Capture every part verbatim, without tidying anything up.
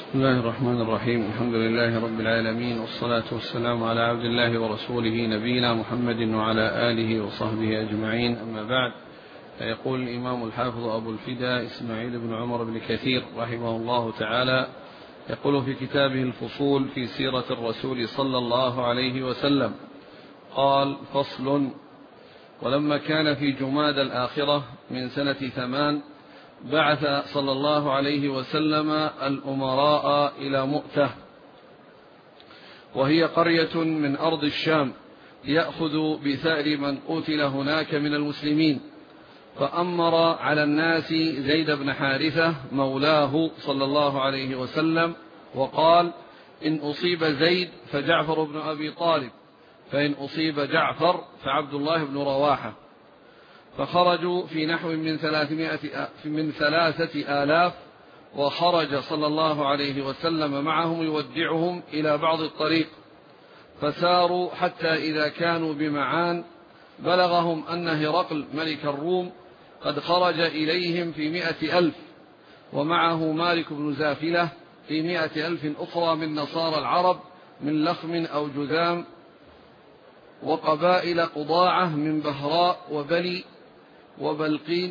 بسم الله الرحمن الرحيم. الحمد لله رب العالمين، والصلاة والسلام على عبد الله ورسوله نبينا محمد وعلى آله وصحبه أجمعين، أما بعد. فيقول الإمام الحافظ أبو الفداء إسماعيل بن عمر بن كثير رحمه الله تعالى، يقول في كتابه الفصول في سيرة الرسول صلى الله عليه وسلم، قال: فصل: ولما كان في جماد الآخرة من سنة ثمان بعث صلى الله عليه وسلم الأمراء إلى مؤتة، وهي قرية من أرض الشام، يأخذ بثأر من قتل هناك من المسلمين، فأمر على الناس زيد بن حارثة مولاه صلى الله عليه وسلم، وقال: إن أصيب زيد فجعفر بن أبي طالب، فإن أصيب جعفر فعبد الله بن رواحة. فخرجوا في نحو من ثلاثمائة من ثلاثة آلاف، وخرج صلى الله عليه وسلم معهم يودعهم إلى بعض الطريق، فساروا حتى إذا كانوا بمعان بلغهم أن هرقل ملك الروم قد خرج إليهم في مئة ألف، ومعه مالك بن زافلة في مئة ألف أخرى من نصارى العرب من لخم أو جذام، وقبائل قضاعة من بهراء وبلي وبلقين،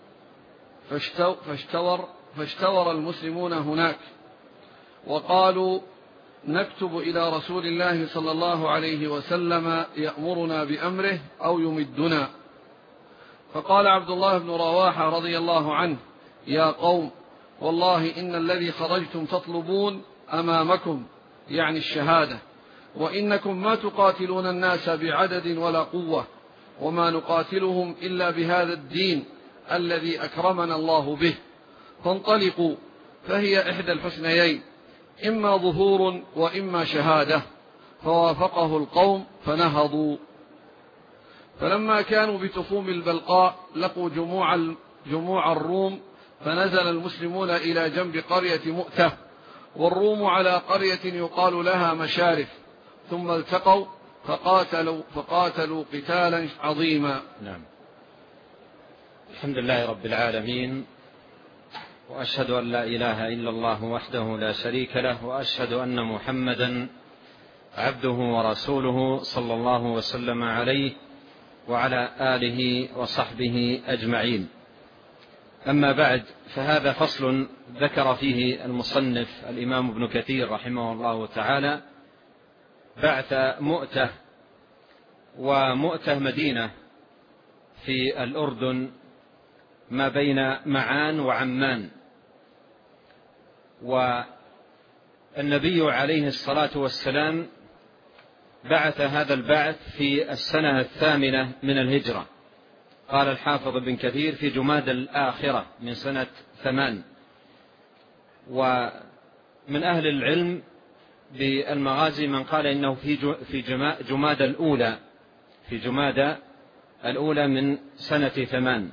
فاشتور, فاشتور المسلمون هناك، وقالوا: نكتب إلى رسول الله صلى الله عليه وسلم يأمرنا بأمره أو يمدنا. فقال عبد الله بن رواحة رضي الله عنه: يا قوم، والله إن الذي خرجتم تطلبون أمامكم، يعني الشهادة، وإنكم ما تقاتلون الناس بعدد ولا قوة، وما نقاتلهم إلا بهذا الدين الذي أكرمنا الله به، فانطلقوا، فهي إحدى الحسنيين، إما ظهور وإما شهادة. فوافقه القوم فنهضوا. فلما كانوا بتخوم البلقاء لقوا جموع, جموع الروم، فنزل المسلمون إلى جنب قرية مؤتة، والروم على قرية يقال لها مشارف، ثم التقوا فقاتلوا, فقاتلوا قتالا عظيما. نعم. الحمد لله رب العالمين، وأشهد أن لا إله إلا الله وحده لا شريك له، وأشهد أن محمدا عبده ورسوله صلى الله وسلم عليه وعلى آله وصحبه أجمعين. أما بعد، فهذا فصل ذكر فيه المصنف الإمام ابن كثير رحمه الله تعالى بعث مؤتة، ومؤتة مدينة في الأردن ما بين معان وعمان، والنبي عليه الصلاة والسلام بعث هذا البعث في السنة الثامنة من الهجرة. قال الحافظ ابن كثير في جماد الآخرة من سنة ثمان. ومن أهل العلم بالمغازي من قال إنه في في جماد الأولى في جماد الأولى من سنة ثمان.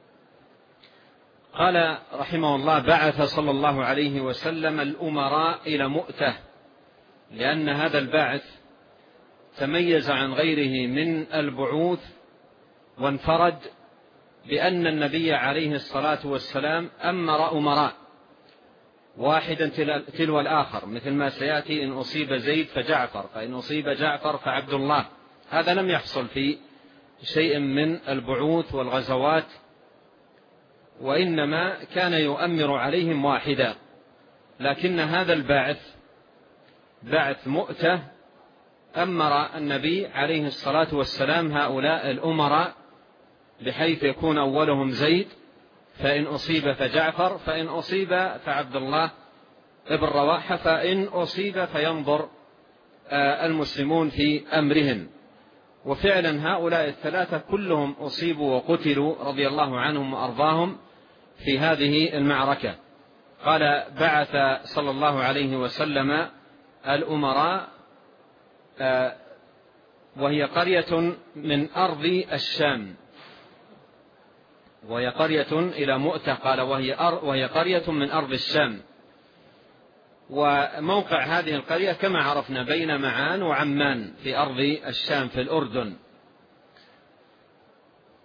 قال رحمه الله: بعث صلى الله عليه وسلم الأمراء إلى مؤتة، لأن هذا البعث تميز عن غيره من البعوث، وانفرد بأن النبي عليه الصلاة والسلام أمر أمراء واحدا تلو الآخر، مثل ما سيأتي: إن أصيب زيد فجعفر، فإن أصيب جعفر فعبد الله. هذا لم يحصل في شيء من البعوث والغزوات، وإنما كان يؤمر عليهم واحدا. لكن هذا البعث، بعث مؤتة، أمر النبي عليه الصلاة والسلام هؤلاء الأمراء، بحيث يكون أولهم زيد، فإن أصيب فجعفر، فإن أصيب فعبد الله ابن رواحة، فإن أصيب فينظر المسلمون في أمرهم. وفعلا هؤلاء الثلاثة كلهم أصيبوا وقتلوا رضي الله عنهم وأرضاهم في هذه المعركة. قال: بعث صلى الله عليه وسلم الأمراء، وهي قرية من أرض الشام، وهي قرية إلى مؤتة. قال: وهي, وهي قرية من أرض الشام. وموقع هذه القرية كما عرفنا بين معان وعمان في أرض الشام في الأردن.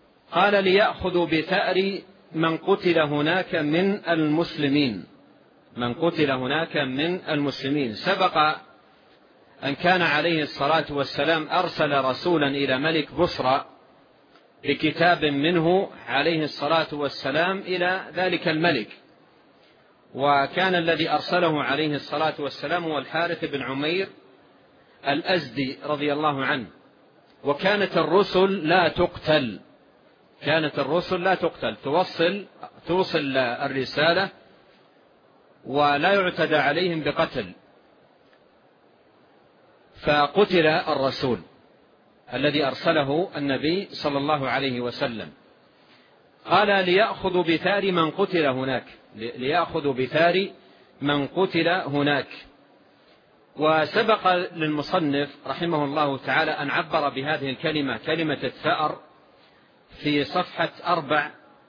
قال: ليأخذوا بثأر من قتل هناك من المسلمين، من قتل هناك من المسلمين. سبق أن كان عليه الصلاة والسلام أرسل رسولا إلى ملك بصرى بكتاب منه عليه الصلاة والسلام إلى ذلك الملك، وكان الذي أرسله عليه الصلاة والسلام هو الحارث بن عمير الأزدي رضي الله عنه. وكانت الرسل لا تقتل، كانت الرسل لا تقتل، توصل توصل الرسالة ولا يعتدى عليهم بقتل. فقتل الرسول الذي أرسله النبي صلى الله عليه وسلم. قال ليأخذوا بثار من قتل هناك، ليأخذوا بثار من قتل هناك. وسبق للمصنف رحمه الله تعالى أن عبر بهذه الكلمة، كلمة الثأر، في صفحة أربع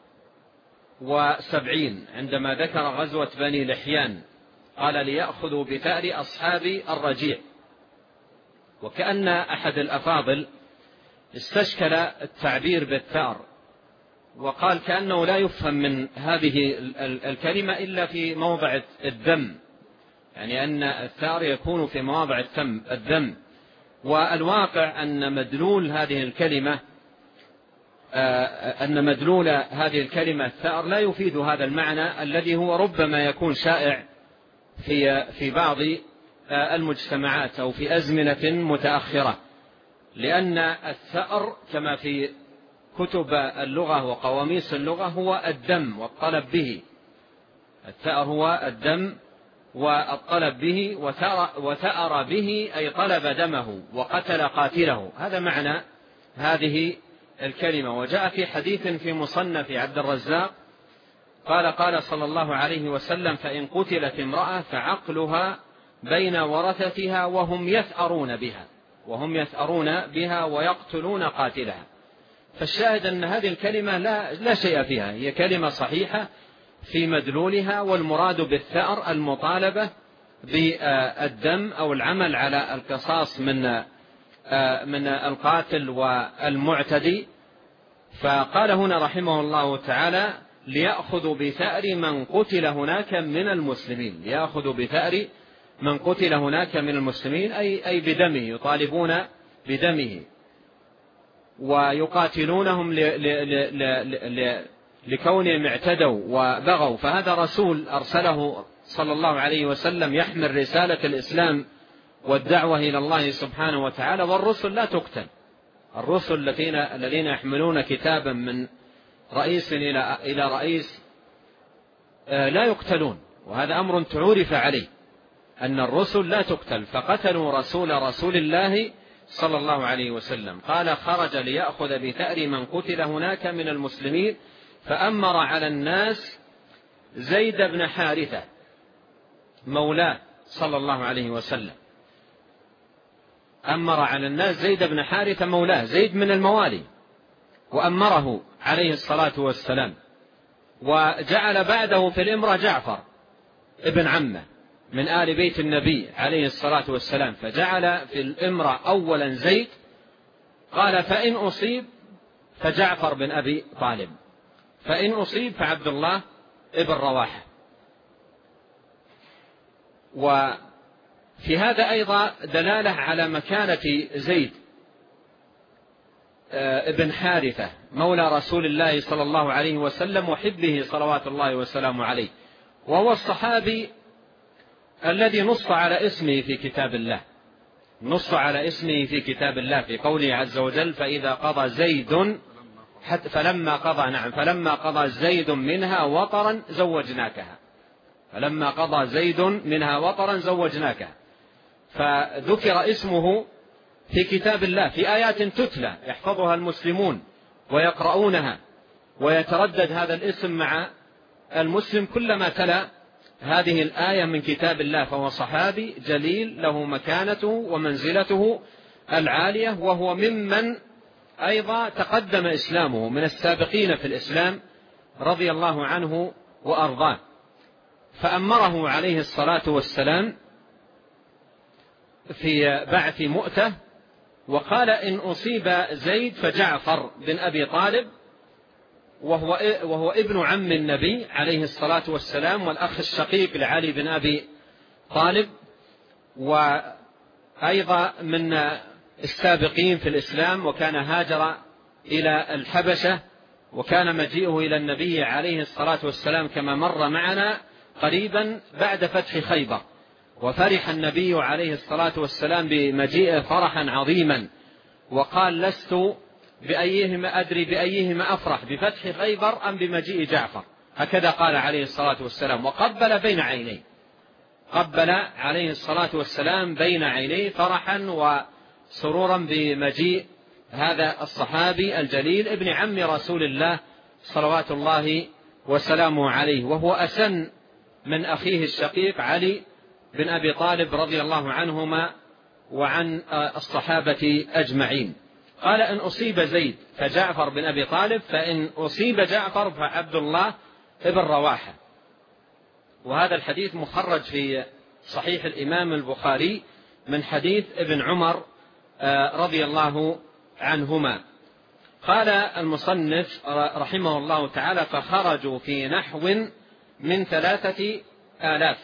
وسبعين عندما ذكر غزوة بني لحيان، قال ليأخذوا بثأر أصحاب الرجيع. وكأن أحد الأفاضل استشكل التعبير بالثأر، وقال كأنه لا يفهم من هذه الكلمة إلا في موضع الذم، يعني أن الثأر يكون في مواضع الذم. والواقع أن مدلول هذه الكلمة أن مدلول هذه الكلمة الثأر لا يفيد هذا المعنى الذي هو ربما يكون شائع في في بعض المجتمعات أو في أزمنة متأخرة، لأن الثأر كما في كتب اللغة وقواميس اللغة هو الدم والطلب به. الثأر هو الدم والطلب به، وثأر به أي طلب دمه وقتل قاتله، هذا معنى هذه الكلمة. وجاء في حديث في مصنف عبد الرزاق قال قال صلى الله عليه وسلم: فإن قتلت امرأة فعقلها بين ورثتها وهم يثأرون بها وهم يثأرون بها ويقتلون قاتلها. فالشاهد أن هذه الكلمة لا, لا شيء فيها، هي كلمة صحيحة في مدلولها، والمراد بالثأر المطالبة بالدم أو العمل على القصاص من من القاتل والمعتدي. فقال هنا رحمه الله تعالى: ليأخذوا بثأر من قتل هناك من المسلمين، ليأخذوا بثأر من قتل هناك من المسلمين أي أي بدمه، يطالبون بدمه ويقاتلونهم لكونهم اعتدوا وبغوا. فهذا رسول أرسله صلى الله عليه وسلم يحمل رسالة الإسلام والدعوة إلى الله سبحانه وتعالى، والرسل لا تقتل. الرسل الذين الذين يحملون كتابا من رئيس إلى إلى رئيس لا يقتلون، وهذا أمر تعرف عليه أن الرسل لا تقتل. فقتلوا رسول رسول الله صلى الله عليه وسلم. قال: خرج ليأخذ بثأر من قتل هناك من المسلمين، فأمر على الناس زيد بن حارثة مولاه صلى الله عليه وسلم، أمر على الناس زيد بن حارثة مولاه، زيد من الموالي، وأمره عليه الصلاة والسلام. وجعل بعده في الإمرة جعفر ابن عمه من آل بيت النبي عليه الصلاة والسلام، فجعل في الإمرة أولا زيد. قال: فإن أصيب فجعفر بن أبي طالب، فإن أصيب فعبد الله ابن رواحة. وفي هذا أيضا دلالة على مكانة زيد ابن حارثة مولى رسول الله صلى الله عليه وسلم وحبه صلوات الله وسلامه عليه، وهو الصحابي الذي نص على اسمه في كتاب الله، نص على اسمه في كتاب الله في قوله عز وجل: فإذا قضى زيد حتى فلما قضى نعم فلما قضى زيد منها وطرا زوجناكها، فلما قضى زيد منها وطرا زوجناكها. فذكر اسمه في كتاب الله في آيات تتلى يحفظها المسلمون ويقرؤونها، ويتردد هذا الاسم مع المسلم كلما تلا هذه الآية من كتاب الله. فهو صحابي جليل له مكانته ومنزلته العالية، وهو ممن أيضا تقدم إسلامه من السابقين في الإسلام رضي الله عنه وأرضاه. فأمره عليه الصلاة والسلام في بعث مؤتة، وقال: إن أصيب زيد فجعفر بن أبي طالب، وهو, وهو ابن عم النبي عليه الصلاة والسلام، والأخ الشقيق لعلي بن أبي طالب، وأيضا من السابقين في الإسلام، وكان هاجر إلى الحبشة، وكان مجيئه إلى النبي عليه الصلاة والسلام كما مر معنا قريبا بعد فتح خيبر، وفرح النبي عليه الصلاة والسلام بمجيئه فرحا عظيما، وقال لست بأيهما أدري بأيهما أفرح، بفتح خيبر أم بمجيء جعفر، هكذا قال عليه الصلاة والسلام، وقبل بين عينيه، قبل عليه الصلاة والسلام بين عينيه فرحا وسرورا بمجيء هذا الصحابي الجليل ابن عم رسول الله صلوات الله وسلامه عليه، وهو أسن من أخيه الشقيق علي بن أبي طالب رضي الله عنهما وعن الصحابة أجمعين. قال: إن أصيب زيد فجعفر بن أبي طالب، فإن أصيب جعفر فعبد الله ابن رواحة. وهذا الحديث مخرج في صحيح الإمام البخاري من حديث ابن عمر رضي الله عنهما. قال المصنف رحمه الله تعالى: فخرجوا في نحو من ثلاثة آلاف،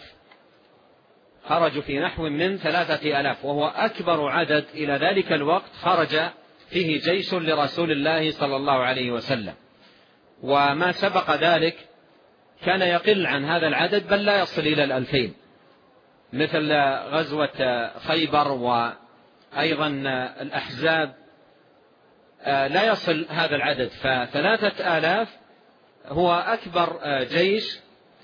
خرجوا في نحو من ثلاثة آلاف، وهو أكبر عدد إلى ذلك الوقت خرج فيه جيش لرسول الله صلى الله عليه وسلم، وما سبق ذلك كان يقل عن هذا العدد بل لا يصل إلى الألفين، مثل غزوة خيبر وأيضا الأحزاب لا يصل هذا العدد، فثلاثة آلاف هو أكبر جيش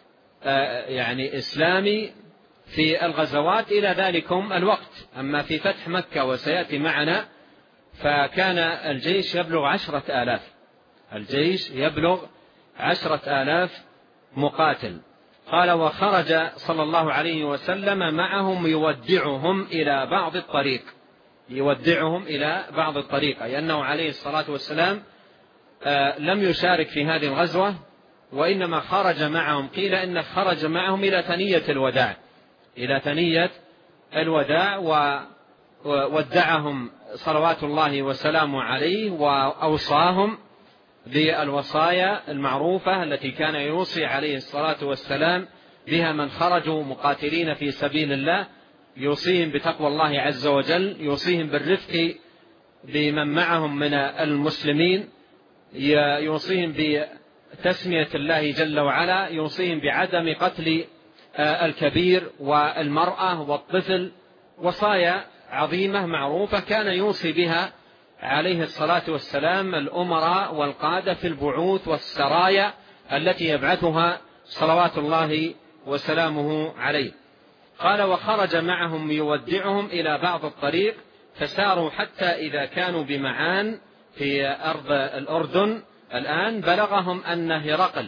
يعني إسلامي في الغزوات إلى ذلكم الوقت. أما في فتح مكة وسيأتي معنا فكان الجيش يبلغ عشرة آلاف، الجيش يبلغ عشرة آلاف مقاتل. قال: وخرج صلى الله عليه وسلم معهم يودعهم إلى بعض الطريق، يودعهم إلى بعض الطريق، أي أنه عليه الصلاة والسلام لم يشارك في هذه الغزوة، وإنما خرج معهم، قيل إنه خرج معهم إلى ثنية الوداع، إلى ثنية الوداع وودعهم صلوات الله وسلامه عليه، وأوصاهم بالوصايا المعروفة التي كان يوصي عليه الصلاة والسلام بها من خرجوا مقاتلين في سبيل الله، يوصيهم بتقوى الله عز وجل، يوصيهم بالرفق بمن معهم من المسلمين، يوصيهم بتسمية الله جل وعلا، يوصيهم بعدم قتل الكبير والمرأة والطفل، وصايا عظيمة معروفة كان يوصي بها عليه الصلاة والسلام الأمراء والقادة في البعوث والسرايا التي يبعثها صلوات الله وسلامه عليه. قال: وخرج معهم يودعهم إلى بعض الطريق، فساروا حتى إذا كانوا بمعان في أرض الأردن الآن بلغهم أن هرقل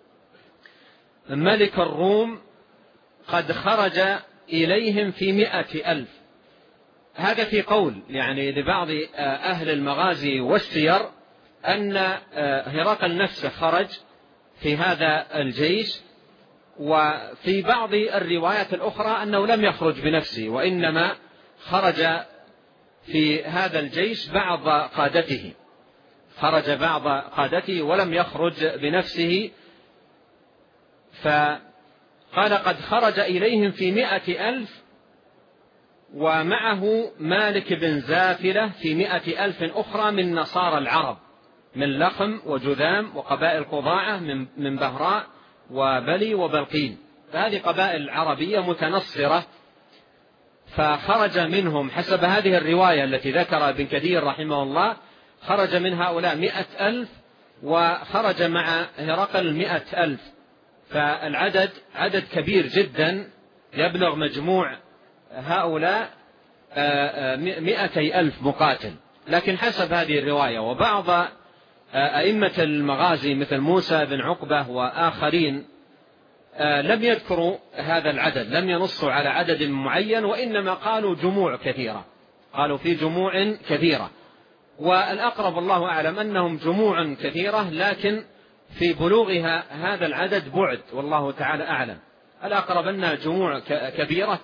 ملك الروم قد خرج إليهم في مئة ألف. هذا في قول يعني لبعض أهل المغازي والسير أن هرقل نفسه خرج في هذا الجيش، وفي بعض الروايات الأخرى أنه لم يخرج بنفسه، وإنما خرج في هذا الجيش بعض قادته، خرج بعض قادته ولم يخرج بنفسه. فقال: قد خرج إليهم في مئة ألف، ومعه مالك بن زافلة في مئة ألف أخرى من نصارى العرب، من لخم وجذام وقبائل قضاعة من بهراء وبلي وبلقين، فهذه قبائل عربية متنصرة. فخرج منهم حسب هذه الرواية التي ذكر ابن كثير رحمه الله، خرج من هؤلاء مئة ألف، وخرج مع هرقل مئة ألف، فالعدد عدد كبير جدا، يبلغ مجموع هؤلاء مئتي ألف مقاتل. لكن حسب هذه الرواية وبعض أئمة المغازي مثل موسى بن عقبة وآخرين لم يذكروا هذا العدد، لم ينصوا على عدد معين، وإنما قالوا جموع كثيرة، قالوا في جموع كثيرة، والأقرب الله أعلم أنهم جموع كثيرة، لكن في بلوغها هذا العدد بعد، والله تعالى أعلم. الأقرب أنها جموع كبيرة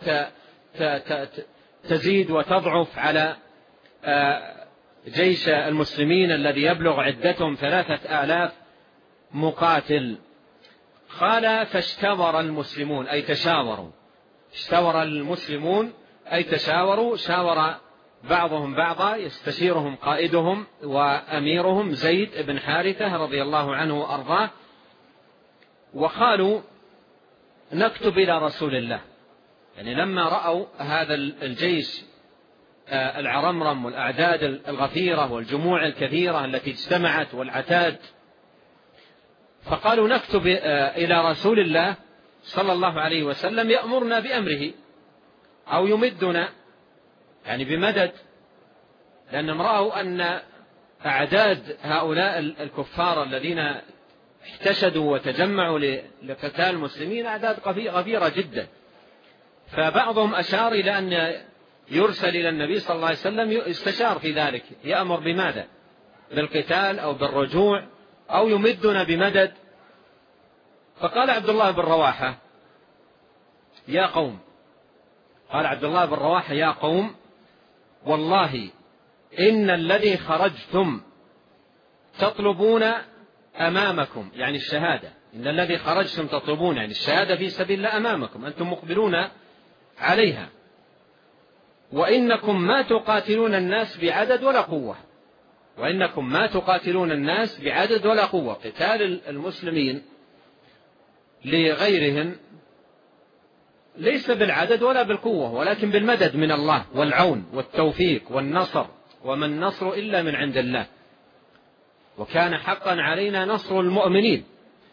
تزيد وتضعف على جيش المسلمين الذي يبلغ عدتهم ثلاثة آلاف مقاتل. قال فاشتور المسلمون أي تشاوروا، اشتور المسلمون أي تشاوروا، شاور بعضهم بعضا، يستشيرهم قائدهم وأميرهم زيد بن حارثة رضي الله عنه وأرضاه، وقالوا نكتب إلى رسول الله. يعني لما رأوا هذا الجيش العرمرم والأعداد الغفيرة والجموع الكثيرة التي اجتمعت والعتاد، فقالوا نكتب إلى رسول الله صلى الله عليه وسلم يأمرنا بأمره أو يمدنا، يعني بمدد، لأنهم رأوا أن أعداد هؤلاء الكفار الذين احتشدوا وتجمعوا لقتال المسلمين أعداد غفيرة جدا. فبعضهم أشار إلى أن يرسل إلى النبي صلى الله عليه وسلم يستشار في ذلك، يأمر بماذا؟ بالقتال أو بالرجوع أو يمدنا بمدد. فقال عبد الله بن رواحة يا قوم، قال عبد الله بن رواحة يا قوم والله إن الذي خرجتم تطلبون أمامكم، يعني الشهادة، إن الذي خرجتم تطلبون يعني الشهادة في سبيل الله أمامكم، أنتم مقبلون عليها، وإنكم ما تقاتلون الناس بعدد ولا قوة، وإنكم ما تقاتلون الناس بعدد ولا قوة. قتال المسلمين لغيرهم ليس بالعدد ولا بالقوة، ولكن بالمدد من الله والعون والتوفيق والنصر، وما النصر إلا من عند الله، وكان حقا علينا نصر المؤمنين.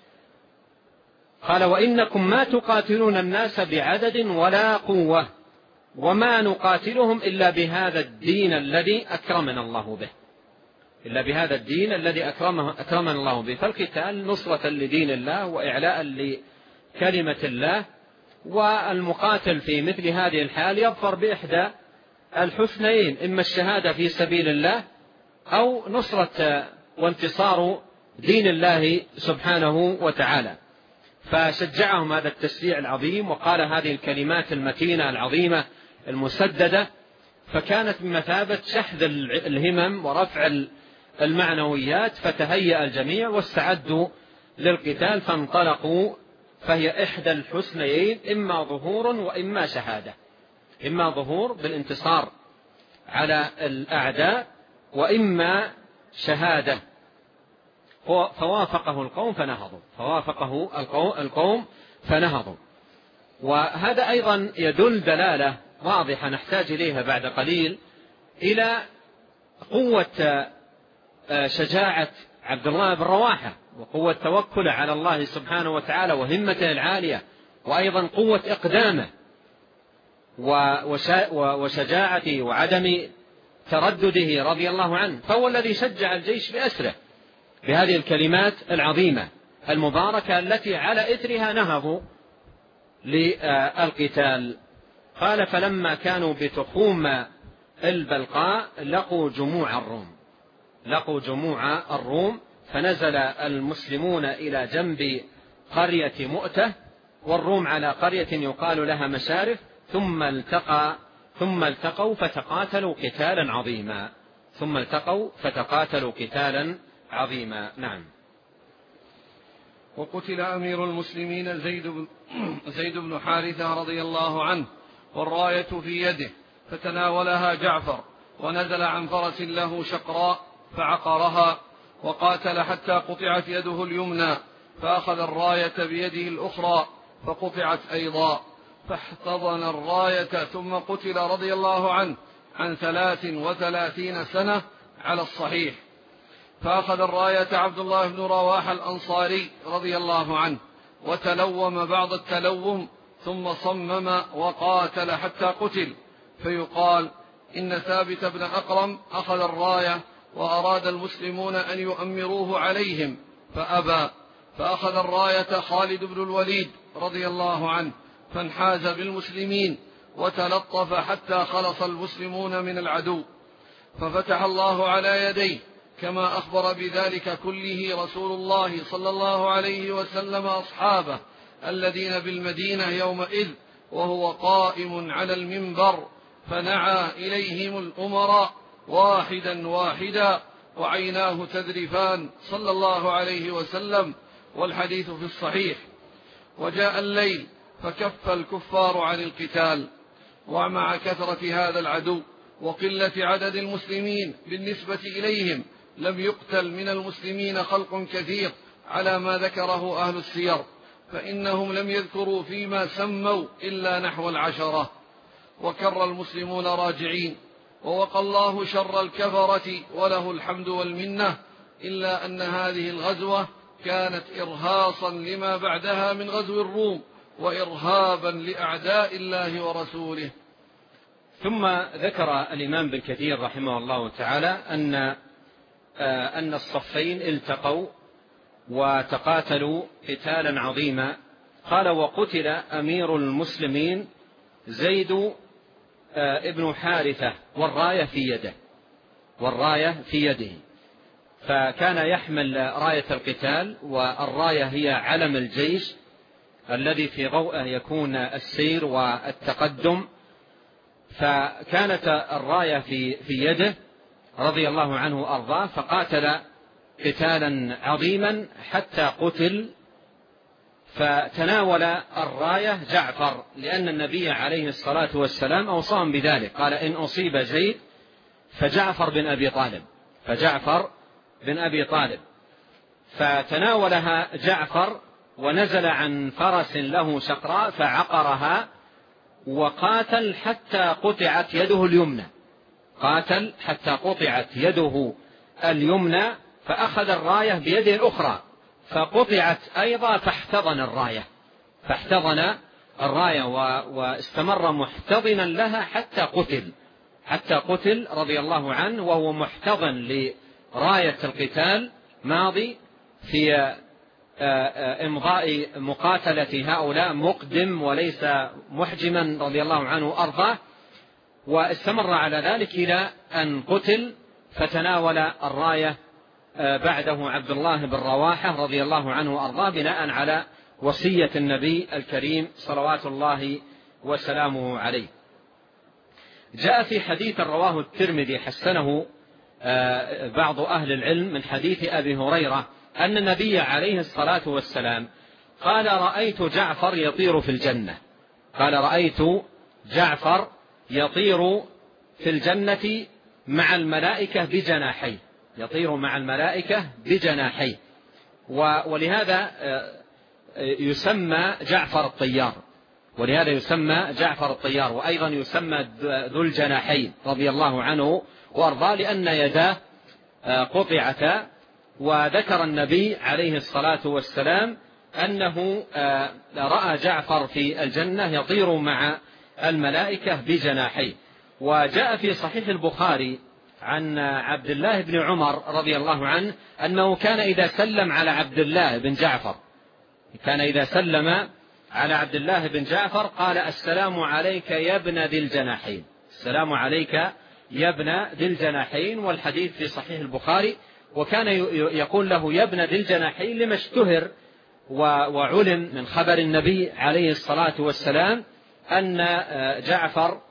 قال وإنكم ما تقاتلون الناس بعدد ولا قوة، وما نقاتلهم إلا بهذا الدين الذي أكرمنا الله به، إلا بهذا الدين الذي أكرمه أكرمنا الله به. فالقتال نصرة لدين الله وإعلاء لكلمة الله، والمقاتل في مثل هذه الحال يظفر بإحدى الحسنيين، إما الشهادة في سبيل الله أو نصرة وانتصار دين الله سبحانه وتعالى. فشجعهم هذا التشجيع العظيم، وقال هذه الكلمات المتينة العظيمة المسددة، فكانت بمثابة شحذ الهمم ورفع المعنويات، فتهيأ الجميع واستعدوا للقتال، فانطلقوا. فهي إحدى الحسنيين، إما ظهور وإما شهادة، إما ظهور بالانتصار على الأعداء، وإما شهادة. فوافقه القوم فنهضوا، فوافقه القوم فنهضوا. وهذا أيضا يدل دلالة واضحة نحتاج إليها بعد قليل إلى قوة شجاعة عبد الله بن رواحة، وقوة توكله على الله سبحانه وتعالى وهمته العالية، وأيضا قوة إقدامه وشجاعته وعدم تردده رضي الله عنه. فهو الذي شجع الجيش بأسره بهذه الكلمات العظيمة المباركة التي على إثرها نهضوا للقتال. قال فلما كانوا بتخوم البلقاء لقوا جموع الروم، لقوا جموع الروم فنزل المسلمون إلى جنب قرية مؤتة، والروم على قرية يقال لها مشارف، ثم التقى ثم التقوا فتقاتلوا قتالا عظيما، ثم التقوا فتقاتلوا قتالا عظيما. نعم. وقتل أمير المسلمين زيد بن, زيد بن حارثة رضي الله عنه، والراية في يده، فتناولها جعفر، ونزل عن فرس له شقراء فعقرها، وقاتل حتى قطعت يده اليمنى، فأخذ الراية بيده الأخرى فقطعت أيضا، فاحتضن الراية، ثم قتل رضي الله عنه عن ثلاث وثلاثين سنة على الصحيح. فأخذ الراية عبد الله بن رواحة الأنصاري رضي الله عنه، وتلوم بعض التلوم، ثم صمم وقاتل حتى قتل. فيقال إن ثابت بن أقرم أخذ الراية وأراد المسلمون أن يؤمروه عليهم فأبى، فأخذ الراية خالد بن الوليد رضي الله عنه، فانحاز بالمسلمين وتلطف حتى خلص المسلمون من العدو، ففتح الله على يديه كما أخبر بذلك كله رسول الله صلى الله عليه وسلم أصحابه الذين بالمدينة يومئذ وهو قائم على المنبر، فنعى إليهم الأمراء واحدا واحدا وعيناه تذرفان صلى الله عليه وسلم، والحديث في الصحيح. وجاء الليل فكف الكفار عن القتال، ومع كثرة هذا العدو وقلة عدد المسلمين بالنسبة إليهم لم يقتل من المسلمين خلق كثير على ما ذكره أهل السير، فإنهم لم يذكروا فيما سموا إلا نحو العشرة. وكر المسلمون راجعين، ووقى الله شر الكفرة وله الحمد والمنة، إلا أن هذه الغزوة كانت إرهاصا لما بعدها من غزو الروم وإرهابا لأعداء الله ورسوله. ثم ذكر الإمام بن كثير رحمه الله تعالى أن أن الصفين التقوا وتقاتلوا قتالا عظيما. قال: وقتل أمير المسلمين زيد ابن حارثة والراية في يده والراية في يده فكان يحمل راية القتال، والراية هي علم الجيش الذي في ضوءه يكون السير والتقدم. فكانت الراية في في يده رضي الله عنه وأرضاه، فقاتل قتالا عظيما حتى قتل. فتناول الراية جعفر، لأن النبي عليه الصلاة والسلام أوصاهم بذلك، قال: إن أصيب زيد فجعفر بن أبي طالب فجعفر بن أبي طالب فتناولها جعفر ونزل عن فرس له شقراء فعقرها، وقاتل حتى قطعت يده اليمنى قاتل حتى قطعت يده اليمنى فأخذ الراية بيده الأخرى فقطعت أيضا، فاحتضن الراية فاحتضن الراية واستمر محتضنا لها حتى قتل حتى قتل رضي الله عنه، وهو محتضن لراية القتال ماضي في إمضاء مقاتلة هؤلاء، مقدم وليس محجما رضي الله عنه أرضاه. واستمر على ذلك إلى أن قتل، فتناول الراية بعده عبد الله بن رواحة رضي الله عنه وأرضاه، بناء على وصية النبي الكريم صلوات الله وسلامه عليه. جاء في حديث رواه الترمذي حسنه بعض أهل العلم من حديث أبي هريرة أن النبي عليه الصلاة والسلام قال: رأيت جعفر يطير في الجنة قال رأيت جعفر يطير في الجنة مع الملائكة بجناحيه يطير مع الملائكة بجناحيه ولهذا يسمى جعفر الطيار ولهذا يسمى جعفر الطيار وأيضا يسمى ذو الجناحين رضي الله عنه وأرضاه، لأن يداه قطعتا. وذكر النبي عليه الصلاة والسلام أنه رأى جعفر في الجنة يطير مع الملائكة بجناحيه. وجاء في صحيح البخاري عن عبد الله بن عمر رضي الله عنه أنه كان إذا سلم على عبد الله بن جعفر كان إذا سلم على عبد الله بن جعفر قال: السلام عليك يا ابن ذي الجناحين السلام عليك يا ابن ذي الجناحين. والحديث في صحيح البخاري. وكان يقول له يا ابن ذي الجناحين لما اشتهر وعلم من خبر النبي عليه الصلاة والسلام أن جعفر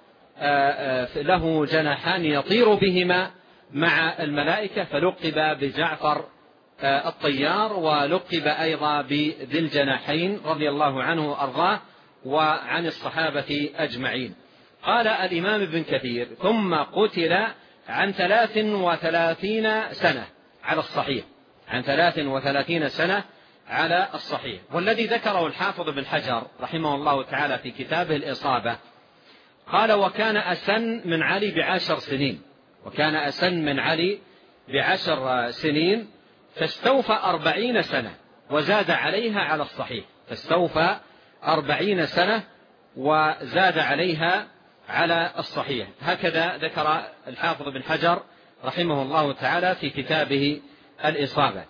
له جناحان يطير بهما مع الملائكة، فلقب بجعفر الطيار، ولقب أيضا بذي الجناحين رضي الله عنه وأرضاه وعن الصحابة أجمعين. قال الإمام ابن كثير: ثم قتل عن ثلاث وثلاثين سنة على الصحيح عن ثلاث وثلاثين سنة على الصحيح. والذي ذكره الحافظ بن حجر رحمه الله تعالى في كتابه الإصابة قال: وكان أسن من علي بعشر سنين وكان أسن من علي بعشر سنين فاستوفى أربعين سنة وزاد عليها على الصحيح فاستوفى أربعين سنة وزاد عليها على الصحيح. هكذا ذكر الحافظ بن حجر رحمه الله تعالى في كتابه الإصابة.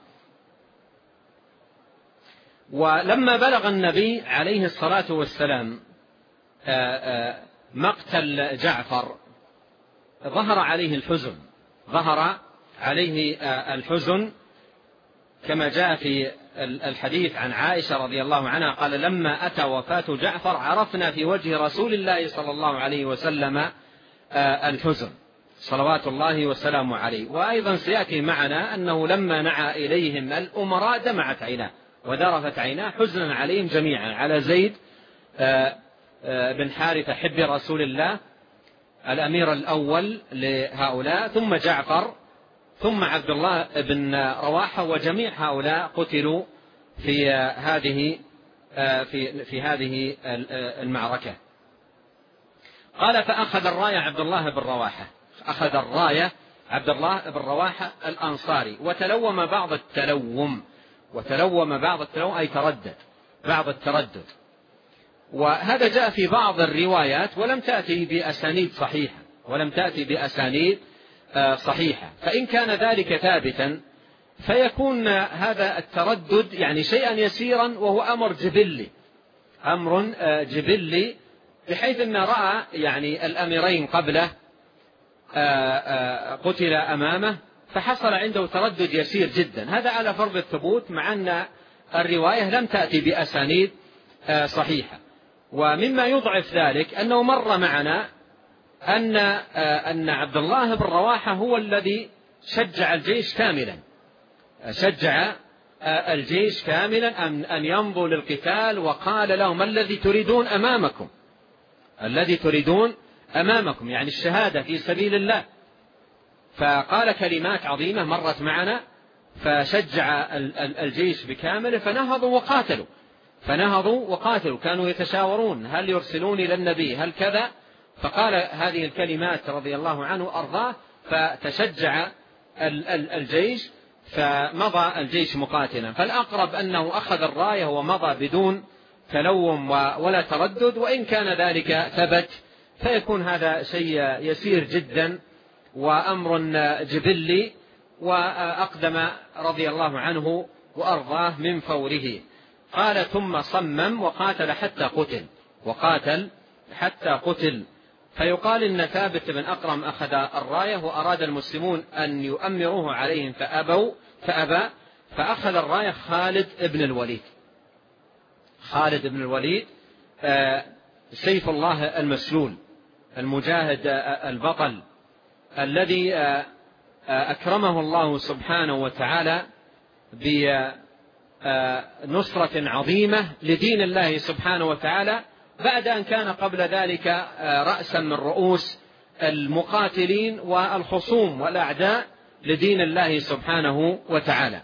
ولما بلغ النبي عليه الصلاة والسلام مقتل جعفر ظهر عليه الحزن ظهر عليه الحزن كما جاء في الحديث عن عائشة رضي الله عنها قال: لما أتى وفاة جعفر عرفنا في وجه رسول الله صلى الله عليه وسلم الحزن صلوات الله وسلامه عليه. وأيضا سيأتي معنا أنه لما نعى إليهم الأمراء دمعت عيناه وذرفت عيناه حزنا عليهم جميعا، على زيد بن حارثة حب رسول الله الأمير الأول لهؤلاء، ثم جعفر، ثم عبد الله بن رواحة، وجميع هؤلاء قتلوا في هذه في في هذه المعركة. قال فأخذ الراية عبد الله بن رواحة، أخذ الراية عبد الله بن رواحة الأنصاري، وتلوم بعض التلوم، وتلوم بعض التلوم أي تردد، بعض التردد. وهذا جاء في بعض الروايات ولم تأتي بأسانيد صحيحة، ولم تأتي بأسانيد صحيحة. فإن كان ذلك ثابتا فيكون هذا التردد يعني شيئا يسيرا، وهو أمر جبلي، أمر جبلي، بحيث أن رأى يعني الأميرين قبله قتل أمامه فحصل عنده تردد يسير جدا. هذا على فرض الثبوت، مع أن الرواية لم تأتي بأسانيد صحيحة. ومما يضعف ذلك أنه مر معنا أن أن عبد الله بن رواحة هو الذي شجع الجيش كاملا، شجع الجيش كاملا أن يمضوا للقتال، وقال لهم ما الذي تريدون أمامكم، الذي تريدون أمامكم يعني الشهادة في سبيل الله. فقال كلمات عظيمة مرت معنا، فشجع الجيش بكامله، فنهضوا وقاتلوا، فنهضوا وقاتلوا، كانوا يتشاورون هل يرسلون إلى النبي هل كذا، فقال هذه الكلمات رضي الله عنه أرضاه، فتشجع الجيش فمضى الجيش مقاتلا. فالأقرب أنه أخذ الراية ومضى بدون تلوم ولا تردد، وإن كان ذلك ثبت فيكون هذا شيء يسير جدا وأمر جبلي، وأقدم رضي الله عنه وأرضاه من فوره. قال ثم صمم وقاتل حتى قتل، وقاتل حتى قتل. فيقال إن ثابت بن أقرم أخذ الراية وأراد المسلمون أن يؤمروه عليهم فأبوا فأبى، فأخذ الراية خالد بن الوليد، خالد بن الوليد سيف الله المسلول، المجاهد البطل، الذي أكرمه الله سبحانه وتعالى بنصرة عظيمة لدين الله سبحانه وتعالى، بعد أن كان قبل ذلك رأسا من رؤوس المقاتلين والخصوم والأعداء لدين الله سبحانه وتعالى.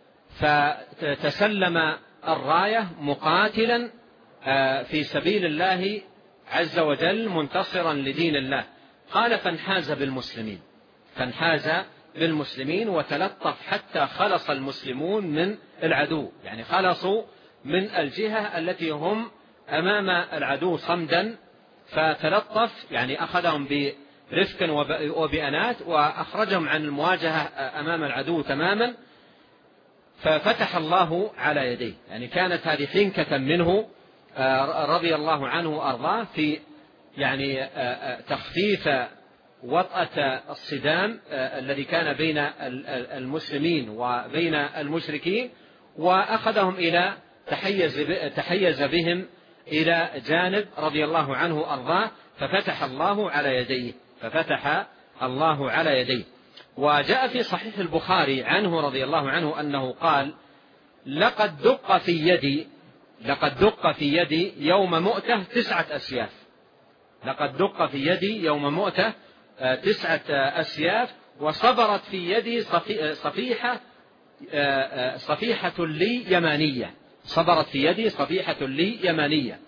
فتسلم الراية مقاتلا في سبيل الله عز وجل منتصرا لدين الله. قال فانحاز بالمسلمين، فانحاز بالمسلمين وتلطف حتى خلص المسلمون من العدو، يعني خلصوا من الجهة التي هم أمام العدو صمدا، فتلطف يعني أخذهم برفق وبأنات وأخرجهم عن المواجهة أمام العدو تماما، ففتح الله على يديه. يعني كانت هذه حنكة منه رضي الله عنه وأرضاه في يعني تخفيف وطأة الصدام الذي كان بين المسلمين وبين المشركين، وأخذهم إلى تحيز تحيز بهم إلى جانب رضي الله عنه وأرضاه، ففتح الله على يديه، ففتح الله على يديه. وجاء في صحيح البخاري عنه رضي الله عنه أنه قال لقد دق في يدي لقد دق في يدي يوم مؤتة تسعة أسياف، لقد دق في يدي يوم مؤتة تسعة أسياف، وصبرت في يدي صفيحة صفيحة لي يمانية، صبرت في يدي صفيحة لي يمانية.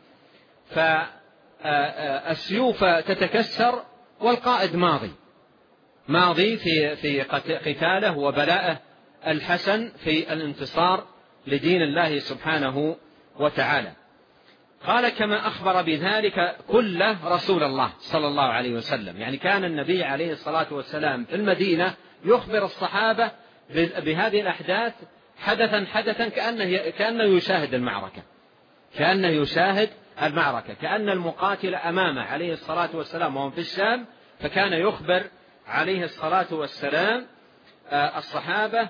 فالسيوف تتكسر والقائد ماضي ماضي في في قتاله وبلاءه الحسن في الانتصار لدين الله سبحانه وتعالى. قال كما أخبر بذلك كله رسول الله صلى الله عليه وسلم، يعني كان النبي عليه الصلاة والسلام في المدينة يخبر الصحابة بهذه الأحداث حدثا حدثا كأنه, كأنه يشاهد المعركة، كأنه يشاهد المعركة كأن المقاتل أمامه عليه الصلاة والسلام وهم في الشام، فكان يخبر عليه الصلاة والسلام الصحابة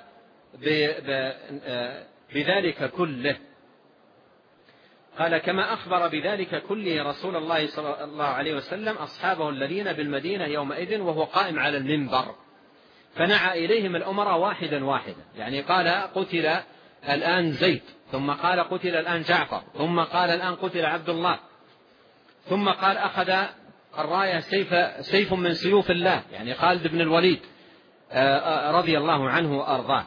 بذلك كله. قال كما أخبر بذلك كله رسول الله صلى الله عليه وسلم أصحابه الذين بالمدينة يومئذ وهو قائم على المنبر، فنعى إليهم الأمراء واحدا واحدا، يعني قال قتل الآن زيد ثم قال قتل الآن جعفر، ثم قال الآن قتل عبد الله، ثم قال أخذ الراية سيف, سيف من سيوف الله، يعني خالد بن الوليد رضي الله عنه وأرضاه.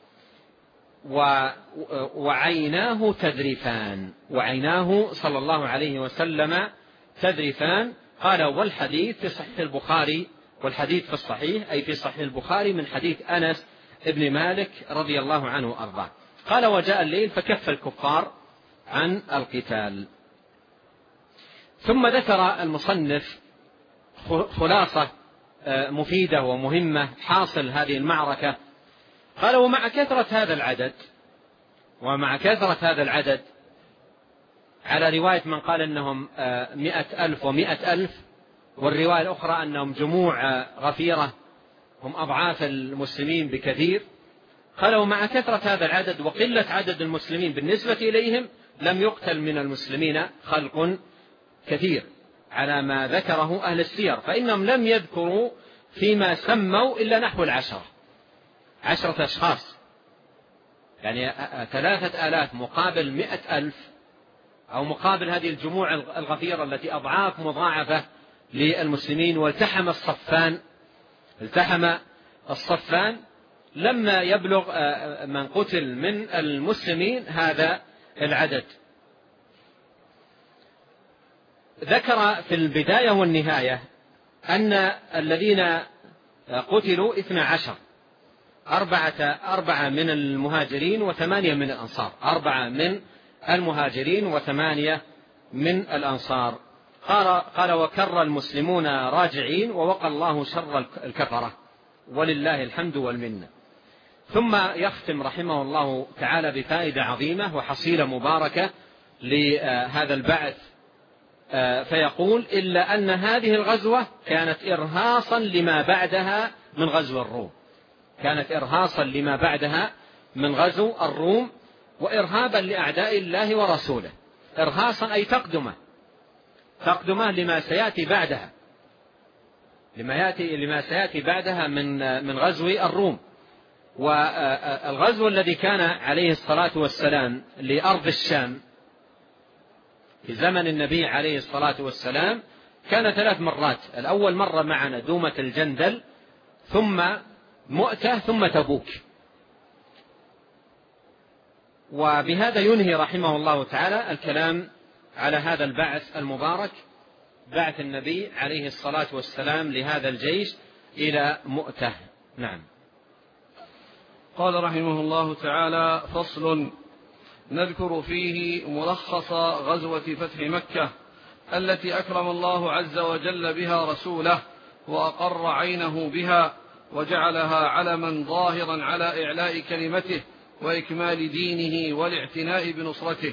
وعيناه تذرفان، وعيناه صلى الله عليه وسلم تذرفان. قال والحديث في صحيح البخاري، والحديث في الصحيح أي في صحيح البخاري من حديث أنس ابن مالك رضي الله عنه وأرضاه. قال وجاء الليل فكف الكفار عن القتال. ثم ذكر المصنف خلاصة مفيدة ومهمة حاصل هذه المعركة. قال ومع كثرة هذا العدد، ومع كثرة هذا العدد على رواية من قال أنهم مئة ألف ومئة ألف، والرواية الأخرى أنهم جموع غفيرة هم أضعاف المسلمين بكثير. قال ومع كثرة هذا العدد وقلة عدد المسلمين بالنسبة إليهم لم يقتل من المسلمين خلق كثير على ما ذكره أهل السير، فإنهم لم يذكروا فيما سموا إلا نحو العشرة عشرة أشخاص، يعني ثلاثة آلاف مقابل مئة ألف، أو مقابل هذه الجموع الغفيرة التي أضعاف مضاعفة للمسلمين. والتحم الصفان التحم الصفان لما يبلغ من قتل من المسلمين هذا العدد. ذكر في البداية والنهاية أن الذين قتلوا اثنى عشر، أربعة, أربعة من المهاجرين وثمانية من الأنصار، أربعة من المهاجرين وثمانية من الأنصار. قال, قال وكر المسلمون راجعين ووقى الله شر الكفرة ولله الحمد والمنة. ثم يختم رحمه الله تعالى بفائدة عظيمة وحصيلة مباركة لهذا البعث، فيقول إلا أن هذه الغزوة كانت إرهاصا لما بعدها من غزو الروم، كانت إرهاصا لما بعدها من غزو الروم وإرهابا لأعداء الله ورسوله. إرهاصا أي تقدمة، تقدمة لما سيأتي بعدها، لما يأتي لما سيأتي بعدها من من غزو الروم. والغزو الذي كان عليه الصلاة والسلام لأرض الشام في زمن النبي عليه الصلاة والسلام كان ثلاث مرات. الأول مرة معنا دومة الجندل، ثم مؤتة، ثم تبوك. وبهذا ينهي رحمه الله تعالى الكلام على هذا البعث المبارك، بعث النبي عليه الصلاة والسلام لهذا الجيش إلى مؤتة. نعم. قال رحمه الله تعالى: فصل، نذكر فيه ملخص غزوة فتح مكة التي أكرم الله عز وجل بها رسوله وأقر عينه بها وجعلها علما ظاهرا على إعلاء كلمته وإكمال دينه والاعتناء بنصرته.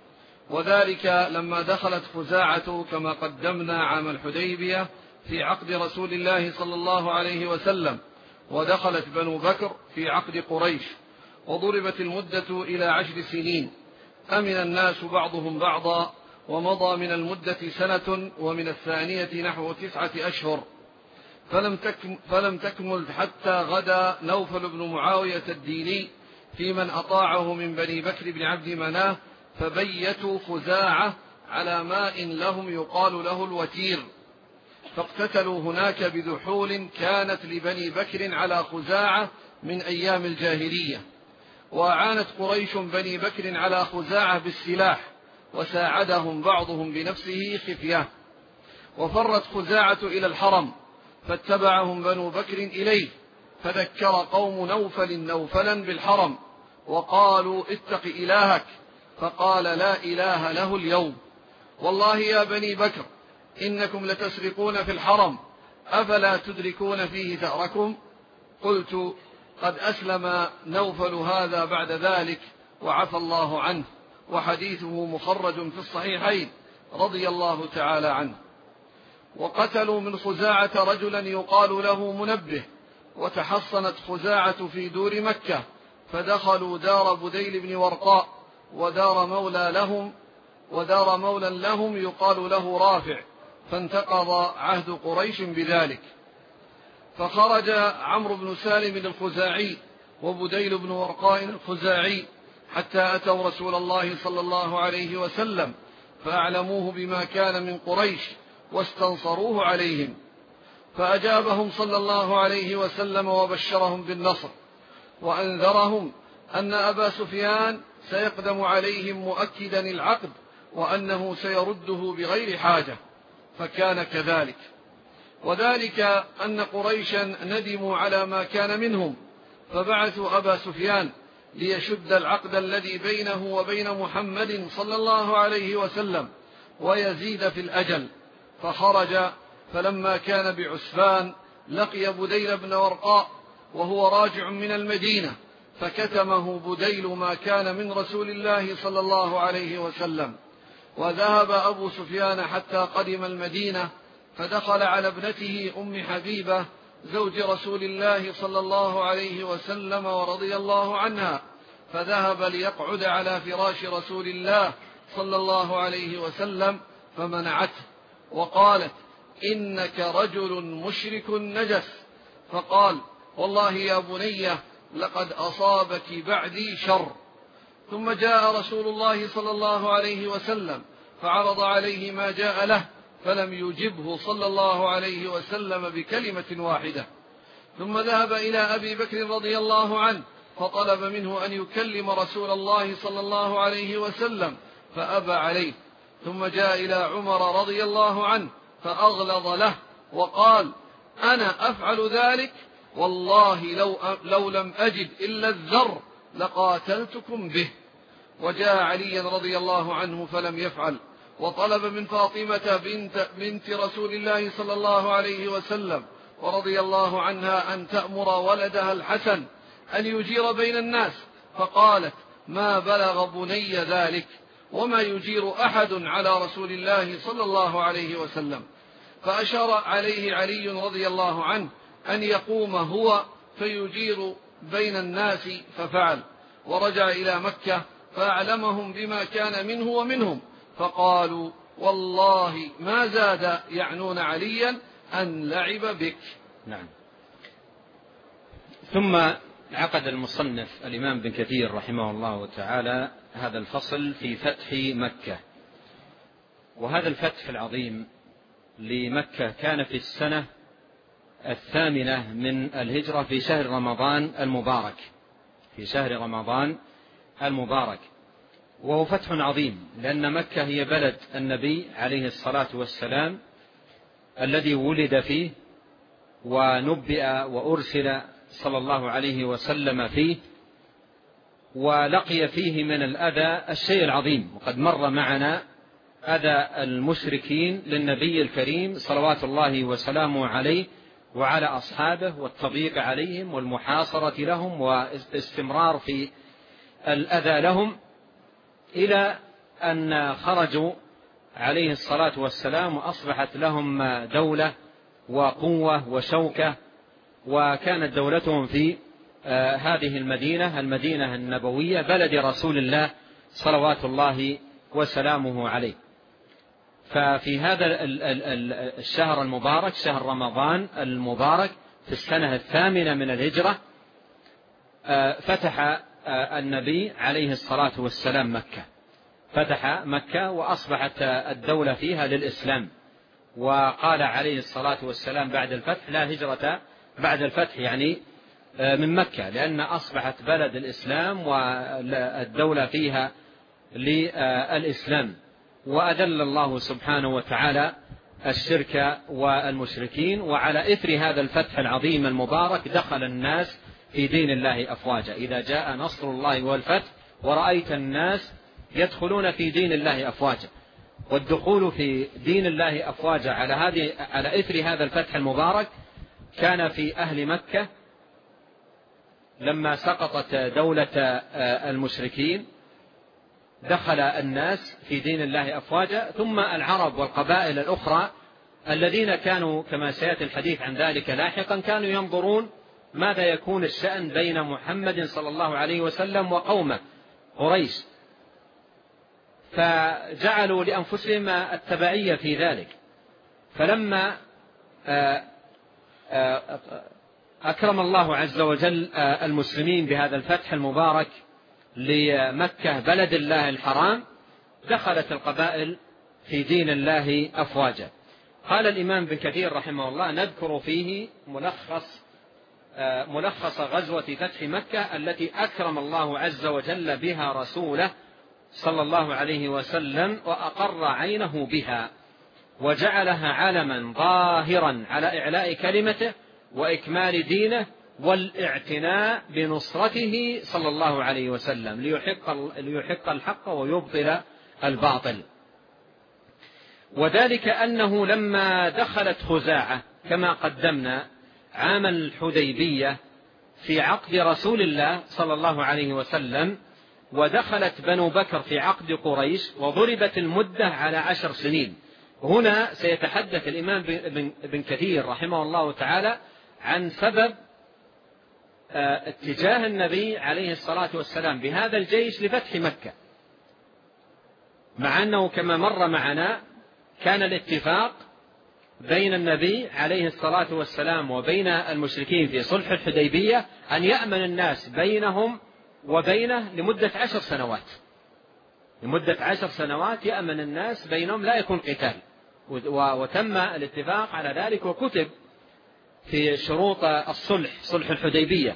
وذلك لما دخلت خزاعة كما قدمنا عام الحديبية في عقد رسول الله صلى الله عليه وسلم، ودخلت بنو بكر في عقد قريش، وضربت المدة إلى عشر سنين، أمن الناس بعضهم بعضا، ومضى من المدة سنة، ومن الثانية نحو تسعة أشهر، فلم تكمل, فلم تكمل حتى غدا نوفل بن معاوية الديني في من أطاعه من بني بكر بن عبد مناه، فبيتوا خزاعة على ماء لهم يقال له الوتير، فاقتتلوا هناك بذحول كانت لبني بكر على خزاعة من أيام الجاهلية. وأعانت قريش بني بكر على خزاعة بالسلاح، وساعدهم بعضهم بنفسه خفية. وفرت خزاعة إلى الحرم، فاتبعهم بنو بكر إليه، فذكر قوم نوفل نوفلا بالحرم وقالوا: اتق إلهك، فقال: لا إله له اليوم. والله يا بني بكر إنكم لتسرقون في الحرم، أفلا تدركون فيه ثأركم؟ قلت: قد أسلم نوفل هذا بعد ذلك وعفى الله عنه، وحديثه مخرج في الصحيحين رضي الله تعالى عنه. وقتلوا من خزاعة رجلا يقال له منبه، وتحصنت خزاعة في دور مكة، فدخلوا دار بديل بن ورقاء ودار مولى لهم ودار مولى لهم يقال له رافع، فانتقض عهد قريش بذلك. فخرج عمرو بن سالم الخزاعي وبديل بن ورقاء الخزاعي حتى أتوا رسول الله صلى الله عليه وسلم فأعلموه بما كان من قريش واستنصروه عليهم، فأجابهم صلى الله عليه وسلم وبشرهم بالنصر، وأنذرهم أن أبا سفيان سيقدم عليهم مؤكدا العقد وأنه سيرده بغير حاجة، فكان كذلك. وذلك أن قريشا ندموا على ما كان منهم، فبعثوا أبا سفيان ليشد العقد الذي بينه وبين محمد صلى الله عليه وسلم ويزيد في الأجل، فخرج، فلما كان بعسفان لقي بديل بن ورقاء وهو راجع من المدينة، فكتمه بديل ما كان من رسول الله صلى الله عليه وسلم. وذهب أبو سفيان حتى قدم المدينة، فدخل على ابنته أم حبيبة زوج رسول الله صلى الله عليه وسلم ورضي الله عنها، فذهب ليقعد على فراش رسول الله صلى الله عليه وسلم فمنعته وقالت: إنك رجل مشرك نجس. فقال: والله يا بنية لقد أصابك بعدي شر. ثم جاء رسول الله صلى الله عليه وسلم فعرض عليه ما جاء له، فلم يجبه صلى الله عليه وسلم بكلمة واحدة. ثم ذهب إلى أبي بكر رضي الله عنه فطلب منه أن يكلم رسول الله صلى الله عليه وسلم فأبى عليه. ثم جاء إلى عمر رضي الله عنه فأغلظ له وقال: أنا أفعل ذلك، والله لو, لو لم أجد إلا الذر لقاتلتكم به. وجاء علي رضي الله عنه فلم يفعل، وطلب من فاطمة بنت, بنت رسول الله صلى الله عليه وسلم ورضي الله عنها أن تأمر ولدها الحسن أن يجير بين الناس، فقالت: ما بلغ بني ذلك، وما يجير أحد على رسول الله صلى الله عليه وسلم. فأشار عليه علي رضي الله عنه أن يقوم هو فيجير بين الناس، ففعل، ورجع إلى مكة فأعلمهم بما كان منه ومنهم، فقالوا: والله ما زاد يعنون عليا أن لعب بك. نعم. ثم عقد المصنف الإمام بن كثير رحمه الله تعالى هذا الفصل في فتح مكة. وهذا الفتح العظيم لمكة كان في السنة الثامنة من الهجرة في شهر رمضان المبارك في شهر رمضان المبارك وهو فتح عظيم، لأن مكة هي بلد النبي عليه الصلاة والسلام الذي ولد فيه ونبئ وأرسل صلى الله عليه وسلم فيه، ولقي فيه من الأذى الشيء العظيم. وقد مر معنا أذى المشركين للنبي الكريم صلوات الله وسلامه عليه وعلى أصحابه، والتضييق عليهم والمحاصرة لهم واستمرار في الأذى لهم، إلى أن خرجوا عليه الصلاة والسلام وأصبحت لهم دولة وقوة وشوكة، وكانت دولتهم في هذه المدينة المدينة النبوية بلد رسول الله صلوات الله وسلامه عليه. ففي هذا الشهر المبارك شهر رمضان المبارك في السنة الثامنة من الهجرة فتح النبي عليه الصلاة والسلام مكة فتح مكة وأصبحت الدولة فيها للإسلام. وقال عليه الصلاة والسلام بعد الفتح: لا هجرة بعد الفتح، يعني من مكة، لأن أصبحت بلد الإسلام والدولة فيها للإسلام. وأذل الله سبحانه وتعالى الشرك والمشركين. وعلى إثر هذا الفتح العظيم المبارك دخل الناس في دين الله أفواجا. إذا جاء نصر الله والفتح ورأيت الناس يدخلون في دين الله أفواجا. والدخول في دين الله أفواجا على هذه على إثر هذا الفتح المبارك كان في أهل مكة لما سقطت دولة المشركين، دخل الناس في دين الله أفواجا. ثم العرب والقبائل الأخرى الذين كانوا كما سيأتي الحديث عن ذلك لاحقا كانوا ينظرون ماذا يكون الشأن بين محمد صلى الله عليه وسلم وقومه قريش، فجعلوا لأنفسهم التبعية في ذلك. فلما أكرم الله عز وجل المسلمين بهذا الفتح المبارك لمكة بلد الله الحرام دخلت القبائل في دين الله أفواجا. قال الإمام ابن كثير رحمه الله: نذكر فيه ملخص ملخص غزوة فتح مكة التي أكرم الله عز وجل بها رسوله صلى الله عليه وسلم وأقر عينه بها، وجعلها علما ظاهرا على إعلاء كلمته وإكمال دينه والاعتناء بنصرته صلى الله عليه وسلم ليحق, ليحق الحق ويبطل الباطل. وذلك أنه لما دخلت خزاعة كما قدمنا عام الحديبية في عقد رسول الله صلى الله عليه وسلم، ودخلت بنو بكر في عقد قريش، وضربت المدة على عشر سنين. هنا سيتحدث الإمام ابن كثير رحمه الله تعالى عن سبب اتجاه النبي عليه الصلاة والسلام بهذا الجيش لفتح مكة، مع أنه كما مر معنا كان الاتفاق بين النبي عليه الصلاة والسلام وبين المشركين في صلح الحديبية أن يأمن الناس بينهم وبينه لمدة عشر سنوات لمدة عشر سنوات يأمن الناس بينهم، لا يكون قتال. وتم الاتفاق على ذلك وكتب في شروط الصلح صلح الحديبية.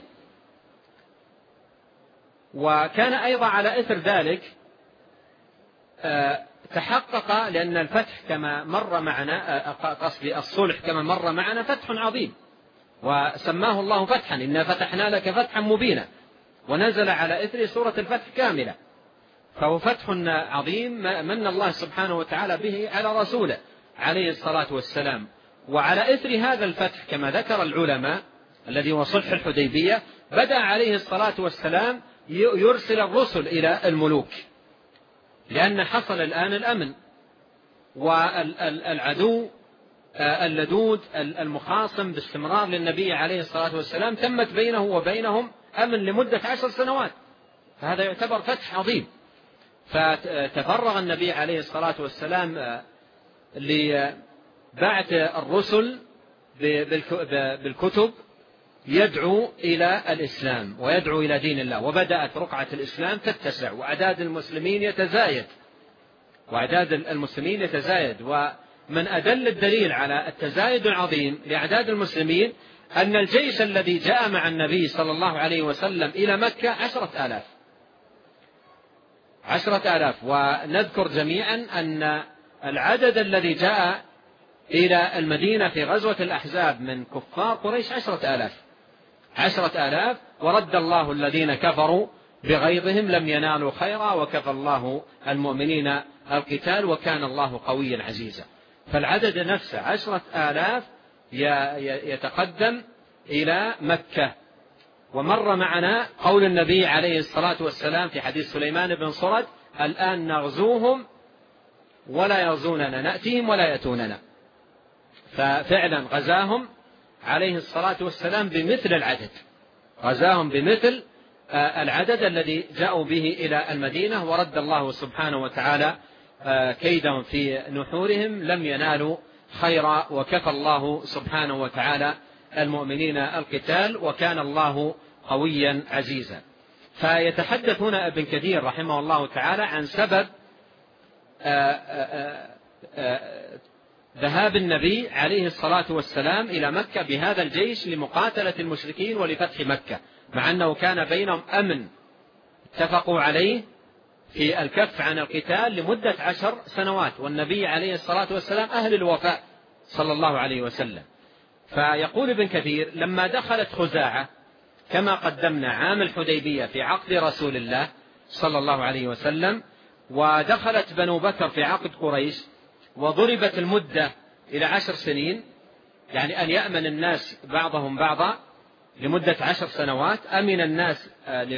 وكان أيضا على إثر ذلك تحقق، لأن الفتح كما مر معنا قصدي الصلح كما مر معنا فتح عظيم، وسماه الله فتحا: إنا فتحنا لك فتحا مبينا، ونزل على إثر سورة الفتح كاملة. فهو فتح عظيم من الله سبحانه وتعالى به على رسوله عليه الصلاة والسلام. وعلى إثر هذا الفتح كما ذكر العلماء الذي هو صلح الحديبية، بدأ عليه الصلاة والسلام يرسل الرسل إلى الملوك، لأن حصل الآن الأمن، والعدو اللدود المخاصم باستمرار للنبي عليه الصلاة والسلام تمت بينه وبينهم أمن لمدة عشر سنوات، فهذا يعتبر فتح عظيم. فتفرغ النبي عليه الصلاة والسلام لبعث الرسل بالكتب يدعو إلى الإسلام ويدعو إلى دين الله، وبدأت رقعة الإسلام تتسع وأعداد المسلمين يتزايد وأعداد المسلمين يتزايد ومن أدل الدليل على التزايد العظيم لأعداد المسلمين أن الجيش الذي جاء مع النبي صلى الله عليه وسلم إلى مكة عشرة آلاف عشرة آلاف ونذكر جميعا أن العدد الذي جاء إلى المدينة في غزوة الأحزاب من كفار قريش عشرة آلاف عشرة آلاف ورد الله الذين كفروا بغيظهم لم ينالوا خيرا وكفى الله المؤمنين القتال وكان الله قويا عزيزا. فالعدد نفسه عشرة آلاف يتقدم إلى مكة. ومر معنا قول النبي عليه الصلاة والسلام في حديث سليمان بن صرد: الآن نغزوهم ولا يغزوننا، نأتيهم ولا يأتوننا. ففعلا غزاهم عليه الصلاة والسلام بمثل العدد غزاهم بمثل العدد الذي جاءوا به إلى المدينة، ورد الله سبحانه وتعالى كيدهم في نحورهم لم ينالوا خيرا وكفى الله سبحانه وتعالى المؤمنين القتال وكان الله قويا عزيزا. فيتحدث هنا ابن كثير رحمه الله تعالى عن سبب ذهاب النبي عليه الصلاة والسلام إلى مكة بهذا الجيش لمقاتلة المشركين ولفتح مكة، مع أنه كان بينهم أمن اتفقوا عليه في الكف عن القتال لمدة عشر سنوات، والنبي عليه الصلاة والسلام أهل الوفاء صلى الله عليه وسلم. فيقول ابن كثير: لما دخلت خزاعة كما قدمنا عام الحديبية في عقد رسول الله صلى الله عليه وسلم، ودخلت بنو بكر في عقد قريش، وضربت المدة إلى عشر سنين، يعني أن يأمن الناس بعضهم بعضا لمدة عشر سنوات، أمن الناس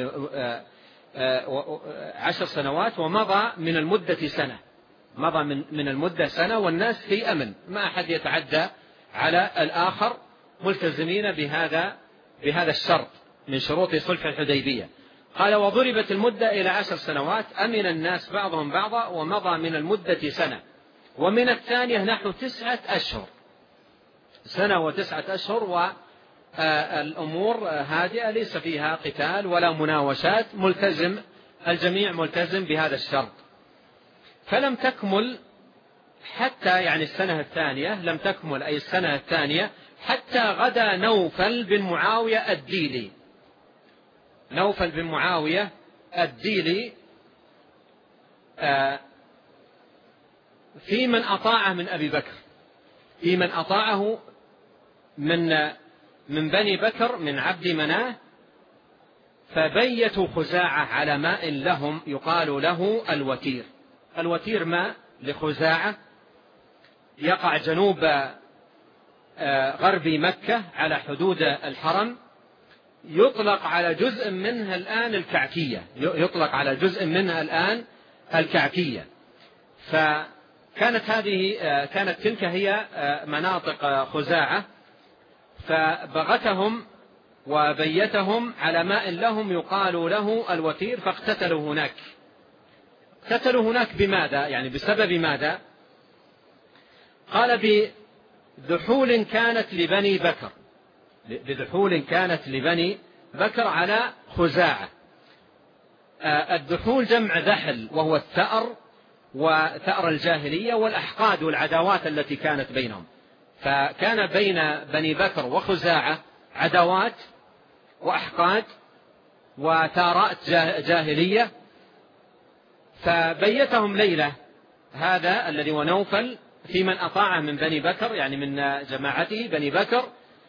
عشر سنوات ومضى من المدة سنة مضى من من المدة سنة والناس في أمن، ما أحد يتعدى على الآخر، ملتزمين بهذا بهذا الشرط من شروط صلح الحديبية. قال: وضربت المدة إلى عشر سنوات، أمن الناس بعضهم بعضا ومضى من المدة سنة، ومن الثانية نحو تسعة أشهر سنة وتسعة أشهر والأمور هادئة ليس فيها قتال ولا مناوشات، ملتزم الجميع ملتزم بهذا الشرط. فلم تكمل حتى يعني السنة الثانية، لم تكمل أي السنة الثانية حتى غدا نوفل بن معاوية الديلي. نوفل بن معاوية الديلي في من أطاعه من أبي بكر، في من أطاعه من من بني بكر من عبد مناه، فبيتوا خزاعة على ماء لهم يقال له الوتير. الوتير ماء لخزاعة يقع جنوب غرب مكة على حدود الحرم، يطلق على جزء منها الآن الكعكية، يطلق على جزء منها الآن الكعكية. فكانت هذه كانت تلك هي مناطق خزاعة، فبغتهم وبيتهم على ماء لهم يقال له الوتير، فاقتتلوا هناك. اقتتلوا هناك بماذا؟ يعني بسبب ماذا؟ قال بذحول كانت لبني بكر، بذحول كانت لبني بكر على خزاعة. الذحول جمع ذحل، وهو الثأر وثأر الجاهلية والأحقاد والعداوات التي كانت بينهم. فكان بين بني بكر وخزاعة عداوات وأحقاد وثارات جاهلية. فبيتهم ليلة هذا الذي ونوفل في من أطاعه من بني بكر، يعني من جماعته بني بكر،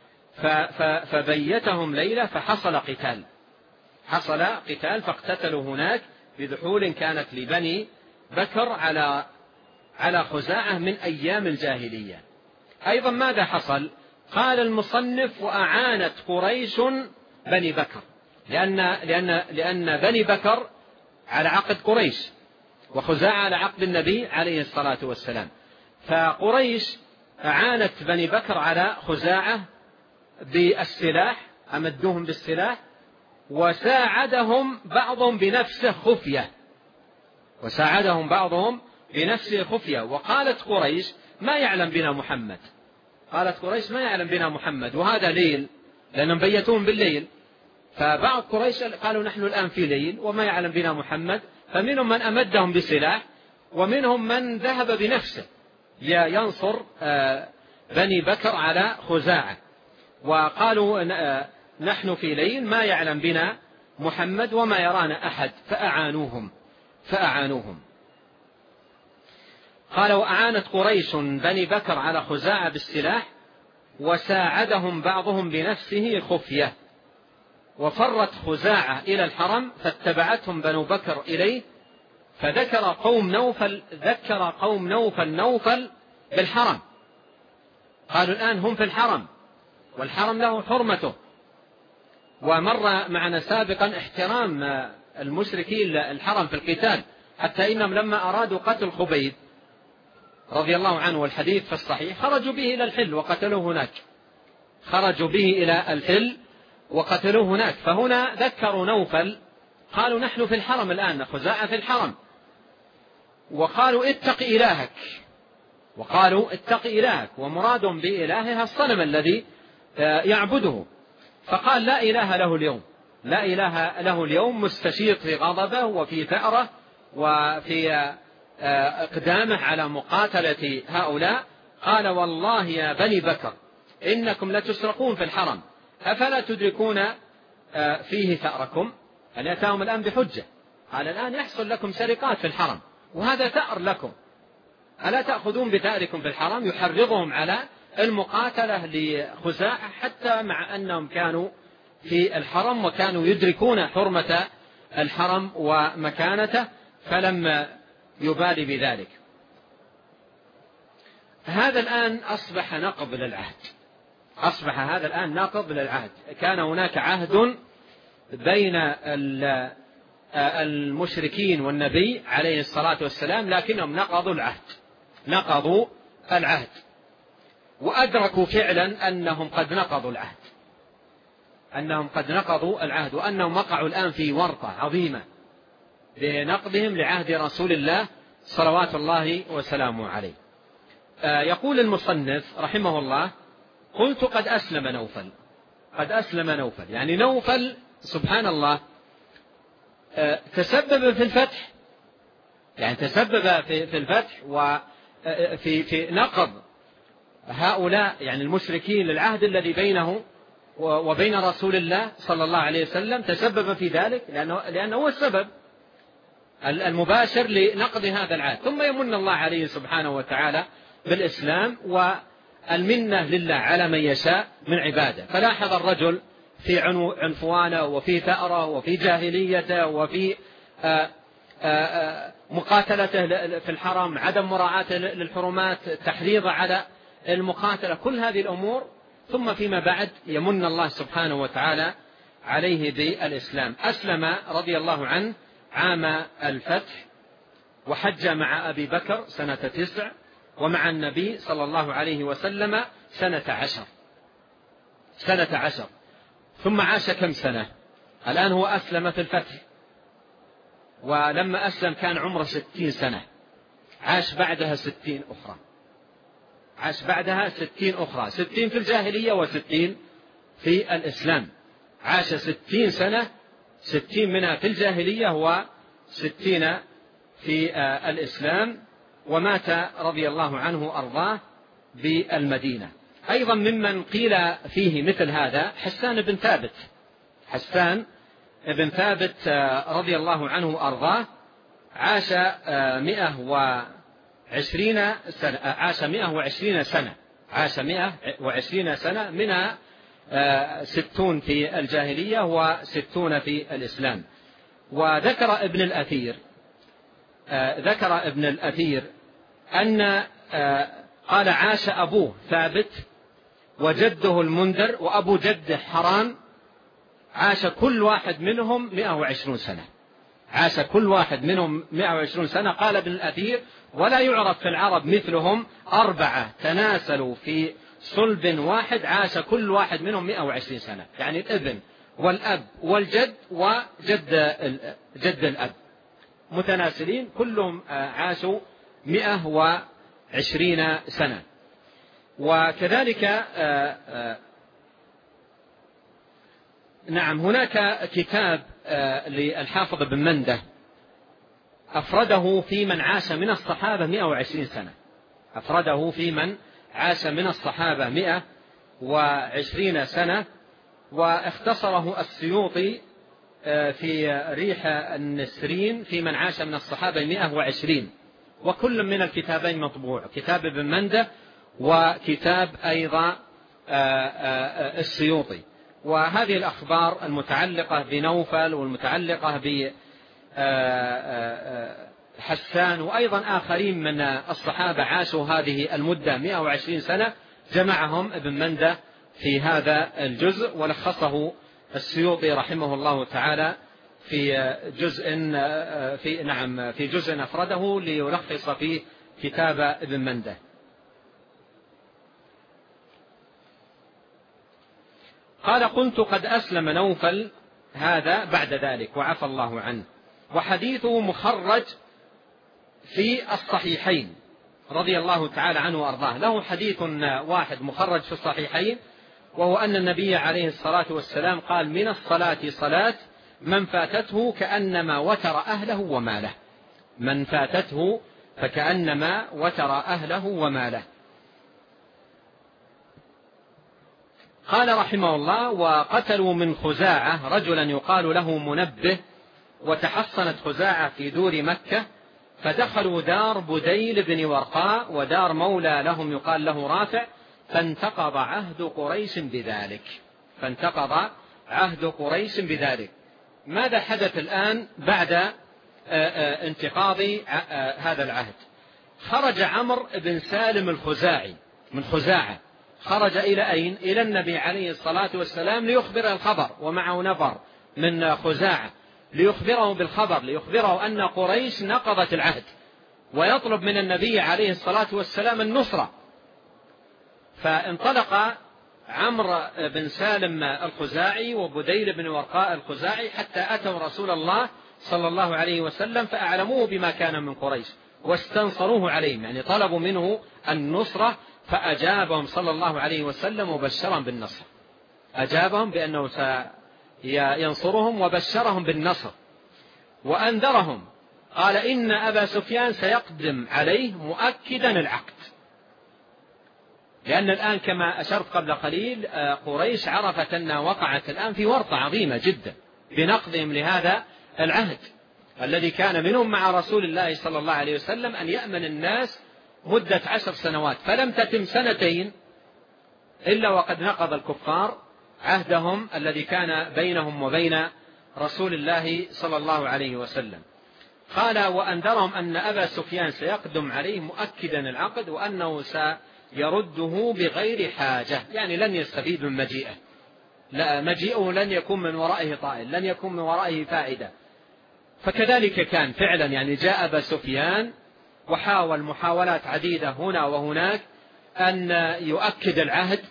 فبيتهم ليلة فحصل قتال، حصل قتال فاقتتلوا هناك بذحول كانت لبني بكر على على خزاعة من أيام الجاهلية. أيضا ماذا حصل؟ قال المصنف وأعانت قريش بني بكر، لأن, لأن, لأن بني بكر على عقد قريش وخزاعة على عقد النبي عليه الصلاة والسلام. فقريش أعانت بني بكر على خزاعة بالسلاح، أمدوهم بالسلاح، وساعدهم بعضهم بنفسه خفية، وساعدهم بعضهم بنفسه خفية. وقالت قريش ما يعلم بنا محمد، قالت قريش ما يعلم بنا محمد، وهذا ليل لأنهم بيتون بالليل. فبعض قريش قالوا نحن الآن في ليل وما يعلم بنا محمد، فمنهم من أمدهم بسلاح ومنهم من ذهب بنفسه ينصر بني بكر على خزاعة، وقالوا نحن في ليل ما يعلم بنا محمد وما يرانا أحد، فأعانوهم فأعانوهم قال وأعانت قريش بني بكر على خزاعة بالسلاح وساعدهم بعضهم بنفسه خفية. وفرت خزاعة إلى الحرم فاتبعتهم بنو بكر إليه، فذكر قوم نوفل ذكر قوم نوفل نوفل بالحرم، قالوا الآن هم في الحرم والحرم له حرمته. ومر معنا سابقا احترام المشركين الحرم في القتال، حتى إنهم لما أرادوا قتل خبيب رضي الله عنه والحديث في الصحيح خرجوا به إلى الحل وقتلوه هناك، خرجوا به إلى الحل وقتلوه هناك. فهنا ذكروا نوفل، قالوا نحن في الحرم الآن، خزاعة في الحرم، وقالوا اتق إلهك، وقالوا اتق إلهك، ومرادهم بإلهها الصنم الذي يعبده. فقال لا إله له اليوم، لا إله له اليوم، مستشيط في غضبه وفي ثأره وفي اقدامه على مقاتلة هؤلاء. قال والله يا بني بكر إنكم لتسرقون في الحرم أفلا تدركون فيه ثأركم؟ أن يأتاهم الآن بحجة، قال الآن يحصل لكم سرقات في الحرم وهذا ثأر لكم، ألا تأخذون بثأركم في الحرم؟ يحرضهم على المقاتلة لخزاعة حتى مع أنهم كانوا في الحرم وكانوا يدركون حرمة الحرم ومكانته، فلم يبالي بذلك. هذا الآن أصبح نقض للعهد، أصبح هذا الآن نقض للعهد. كان هناك عهد بين المشركين والنبي عليه الصلاة والسلام، لكنهم نقضوا العهد، نقضوا العهد وأدركوا فعلا أنهم قد نقضوا العهد، أنهم قد نقضوا العهد، وأنهم وقعوا الآن في ورطة عظيمة بنقضهم لعهد رسول الله صلوات الله وسلامه عليه. يقول المصنف رحمه الله قلت قد أسلم نوفل، قد أسلم نوفل، يعني نوفل سبحان الله تسبب في الفتح، يعني تسبب في الفتح وفي في نقض هؤلاء يعني المشركين للعهد الذي بينه وبين رسول الله صلى الله عليه وسلم، تسبب في ذلك لأنه, لأنه هو السبب المباشر لنقض هذا العهد. ثم يمن الله عليه سبحانه وتعالى بالإسلام والمنة لله على من يشاء من عباده. فلاحظ الرجل في عنفوانه وفي ثأره وفي جاهليته وفي آآ آآ مقاتلته في الحرم، عدم مراعاته للحرمات، تحريض على المقاتلة، كل هذه الأمور. ثم فيما بعد يمن الله سبحانه وتعالى عليه بالإسلام. أسلم رضي الله عنه عام الفتح، وحج مع أبي بكر سنة تسع، ومع النبي صلى الله عليه وسلم سنة عشر سنة عشر ثم عاش كم سنة؟ الآن هو أسلم في الفتح، ولما أسلم كان عمره ستين سنة، عاش بعدها ستين أخرى عاش بعدها ستين أخرى ستين في الجاهلية وستين في الإسلام. عاش ستين سنة، ستين منها في الجاهلية وستين في الإسلام، ومات رضي الله عنه أرضاه بالمدينة. أيضا ممن قيل فيه مثل هذا حسان بن ثابت حسان بن ثابت رضي الله عنه أرضاه، عاش مئة وعشرين سنة عاش مئة وعشرين سنة عاش مئة وعشرين سنة منها ستون في الجاهلية وستون في الإسلام. وذكر ابن الأثير ذكر ابن الأثير أن قال عاش أبوه ثابت وجده المنذر وأبو جده حران، عاش كل واحد منهم مئة وعشرون سنة عاش كل واحد منهم مئة وعشرون سنة. قال ابن الأثير ولا يعرف في العرب مثلهم، أربعة تناسلوا في صلب واحد عاش كل واحد منهم مئة وعشرين سنة، يعني الابن والأب والجد وجد جد الأب متناسلين كلهم عاشوا مئة وعشرين سنة. وكذلك نعم هناك كتاب للحافظ بن منده أفرده في من عاش من الصحابة مئة وعشرين سنة أفرده في من عاش من الصحابة مئة وعشرين سنة، واختصره السيوطي في ريح النسرين في من عاش من الصحابة مئة وعشرين، وكل من الكتابين مطبوع، كتاب ابن منده وكتاب أيضا السيوطي. وهذه الأخبار المتعلقة بنوفل والمتعلقة بحسان وأيضا آخرين من الصحابة عاشوا هذه المدة مئة وعشرين سنة جمعهم ابن منده في هذا الجزء، ولخصه السيوطي رحمه الله تعالى في جزء في نعم في جزء أفرده ليلخص فيه كتاب ابن منده. قال قلت قد أسلم نوفل هذا بعد ذلك وعفى الله عنه، وحديثه مخرج في الصحيحين رضي الله تعالى عنه وأرضاه. له حديث واحد مخرج في الصحيحين، وهو أن النبي عليه الصلاة والسلام قال من الصلاة صلاة من فاتته كأنما وتر أهله وماله من فاتته فكأنما وتر أهله وماله. قال رحمه الله وقتلوا من خزاعة رجلا يقال له منبه، وتحصنت خزاعة في دور مكة، فدخلوا دار بديل بن ورقاء ودار مولى لهم يقال له رافع، فانتقض عهد قريش بذلك فانتقض عهد قريش بذلك. ماذا حدث الآن بعد انتقاض هذا العهد؟ خرج عمرو بن سالم الخزاعي من خزاعة، خرج إلى أين؟ إلى النبي عليه الصلاة والسلام ليخبر الخبر، ومعه نفر من خزاعة ليخبره بالخبر، ليخبره أن قريش نقضت العهد، ويطلب من النبي عليه الصلاة والسلام النصرة. فانطلق عمرو بن سالم الخزاعي وبديل بن ورقاء الخزاعي حتى أتوا رسول الله صلى الله عليه وسلم فأعلموه بما كان من قريش واستنصروه عليهم، يعني طلبوا منه النصرة، فأجابهم صلى الله عليه وسلم وبشرهم بالنصر، أجابهم بأنه سينصرهم وبشرهم بالنصر. وأنذرهم قال إن أبا سفيان سيقدم عليه مؤكدا العقد، لأن الآن كما أشرت قبل قليل قريش عرفت أنها وقعت الآن في ورطة عظيمة جدا بنقضهم لهذا العهد الذي كان منهم مع رسول الله صلى الله عليه وسلم أن يأمن الناس مدة عشر سنوات، فلم تتم سنتين إلا وقد نقض الكفار عهدهم الذي كان بينهم وبين رسول الله صلى الله عليه وسلم. قال وأنذرهم أن أبا سفيان سيقدم عليه مؤكدا العقد وأنه سيرده بغير حاجة، يعني لن يستفيد من مجيئه، لا مجيئه لن يكون من ورائه طائل، لن يكون من ورائه فائدة. فكذلك كان فعلا، يعني جاء أبا سفيان وحاول محاولات عديدة هنا وهناك أن يؤكد العهد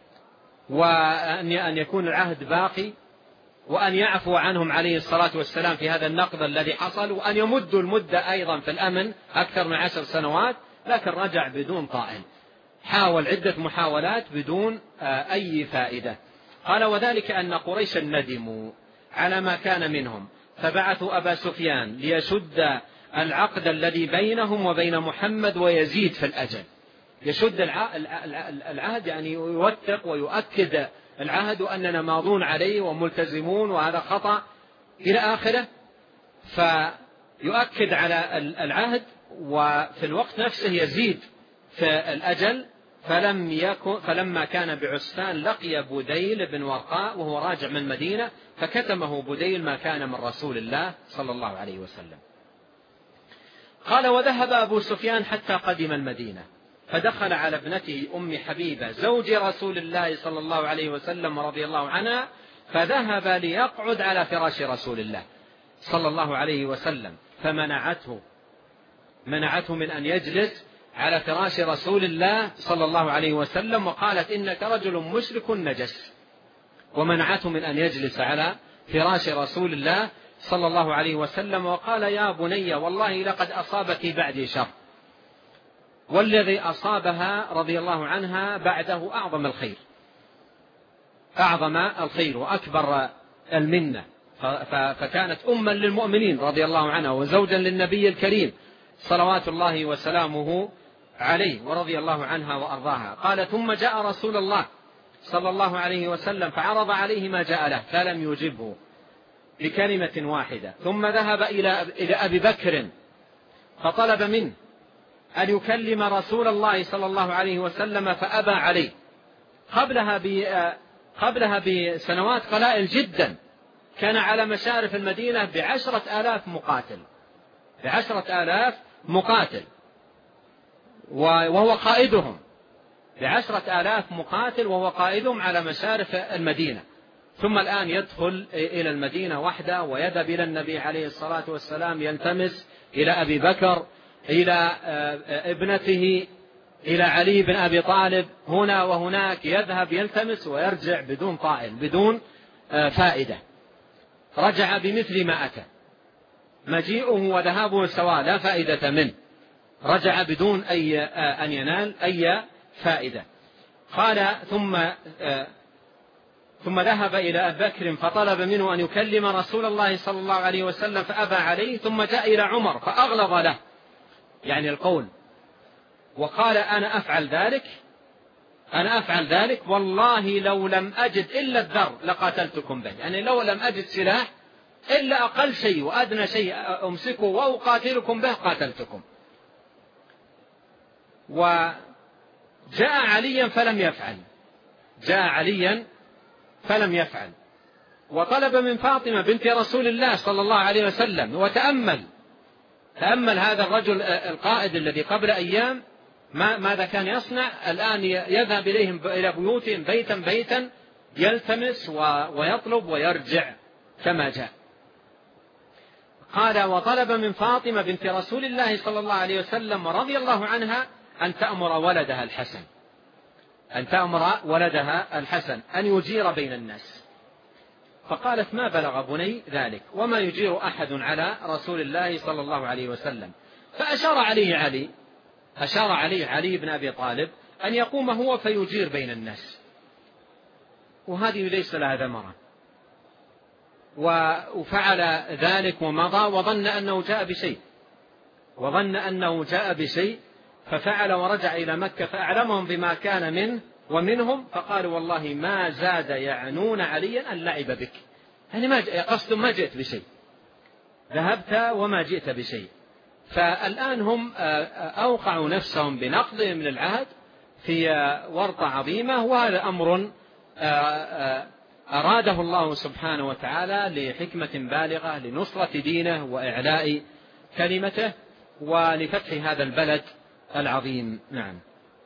وأن يكون العهد باقي وأن يعفو عنهم عليه الصلاة والسلام في هذا النقض الذي حصل، وأن يمدوا المدة أيضا في الأمن أكثر من عشر سنوات، لكن رجع بدون طائل، حاول عدة محاولات بدون أي فائدة. قال وذلك أن قريشا ندموا على ما كان منهم فبعثوا أبا سفيان ليشد العقد الذي بينهم وبين محمد ويزيد في الأجل، يشد العهد يعني يوثق ويؤكد العهد وأننا ماضون عليه وملتزمون وهذا خطأ إلى آخره، فيؤكد على العهد وفي الوقت نفسه يزيد في الأجل. فلم يكن فلما كان بعسفان لقي بديل بن ورقاء وهو راجع من المدينة فكتمه بديل ما كان من رسول الله صلى الله عليه وسلم. قال وذهب أبو سفيان حتى قدم المدينة فدخل على ابنته أم حبيبة زوج رسول الله صلى الله عليه وسلم رضي الله عنها، فذهب ليقعد على فراش رسول الله صلى الله عليه وسلم فمنعته منعته من أن يجلس على فراش رسول الله صلى الله عليه وسلم، وقالت إنك رجل مشرك نجس، ومنعته من أن يجلس على فراش رسول الله صلى الله عليه وسلم. وقال يا بني والله لقد أصابك بعدي شر، والذي أصابها رضي الله عنها بعده أعظم الخير أعظم الخير وأكبر المنة، فكانت أما للمؤمنين رضي الله عنها وزوجا للنبي الكريم صلوات الله وسلامه عليه ورضي الله عنها وأرضاها. قال ثم جاء رسول الله صلى الله عليه وسلم فعرض عليه ما جاء له فلم يجبه بكلمة واحدة، ثم ذهب إلى إلى أبي بكر فطلب منه أن يكلم رسول الله صلى الله عليه وسلم فأبى عليه. قبلها قبلها بسنوات قلائل جدا كان على مشارف المدينة بعشرة آلاف مقاتل بعشرة آلاف مقاتل وهو قائدهم بعشرة آلاف مقاتل وهو قائدهم على مشارف المدينة، ثم الآن يدخل إلى المدينة وحده ويذهب إلى النبي عليه الصلاة والسلام يلتمس إلى أبي بكر إلى ابنته إلى علي بن أبي طالب، هنا وهناك يذهب يلتمس ويرجع بدون طائل بدون فائدة. رجع بمثل ما أتى، مجيئه وذهابه سواء لا فائدة منه، رجع بدون أي أن ينال أي فائدة. قال ثم ثم ذهب إلى أبي بكر فطلب منه أن يكلم رسول الله صلى الله عليه وسلم فأبى عليه، ثم جاء إلى عمر فأغلظ له يعني القول وقال أنا أفعل ذلك أنا أفعل ذلك والله لو لم أجد إلا الذر لقاتلتكم به، يعني لو لم أجد سلاح إلا أقل شيء وأدنى شيء أمسكه وأقاتلكم به قاتلتكم. وجاء عليا فلم يفعل جاء عليا فلم يفعل وطلب من فاطمة بنت رسول الله صلى الله عليه وسلم. وتأمل تأمل هذا الرجل القائد الذي قبل أيام ما ماذا كان يصنع، الآن يذهب إليهم إلى بيوتهم بيتا بيتا يلتمس ويطلب ويرجع كما جاء. قال وطلب من فاطمة بنت رسول الله صلى الله عليه وسلم رضي الله عنها أن تأمر ولدها الحسن أن تأمر ولدها الحسن أن يجير بين الناس، فقالت ما بلغ بني ذلك وما يجير أحد على رسول الله صلى الله عليه وسلم. فأشار عليه علي أشار عليه علي بن أبي طالب أن يقوم هو فيجير بين الناس، وهذه ليس لها ثمرة وفعل ذلك ومضى وظن أنه جاء بشيء وظن أنه جاء بشيء ففعل ورجع إلى مكة فأعلمهم بما كان منه ومنهم، فقالوا والله ما زاد يعنون عليا أن لعب بك، يعني ما قصد ما جئت بشيء، ذهبت وما جئت بشيء. فالآن هم أوقعوا نفسهم بنقضهم للعهد في ورطة عظيمة، وهذا أمر أراده الله سبحانه وتعالى لحكمة بالغة لنصرة دينه وإعلاء كلمته ولفتح هذا البلد العظيم. نعم.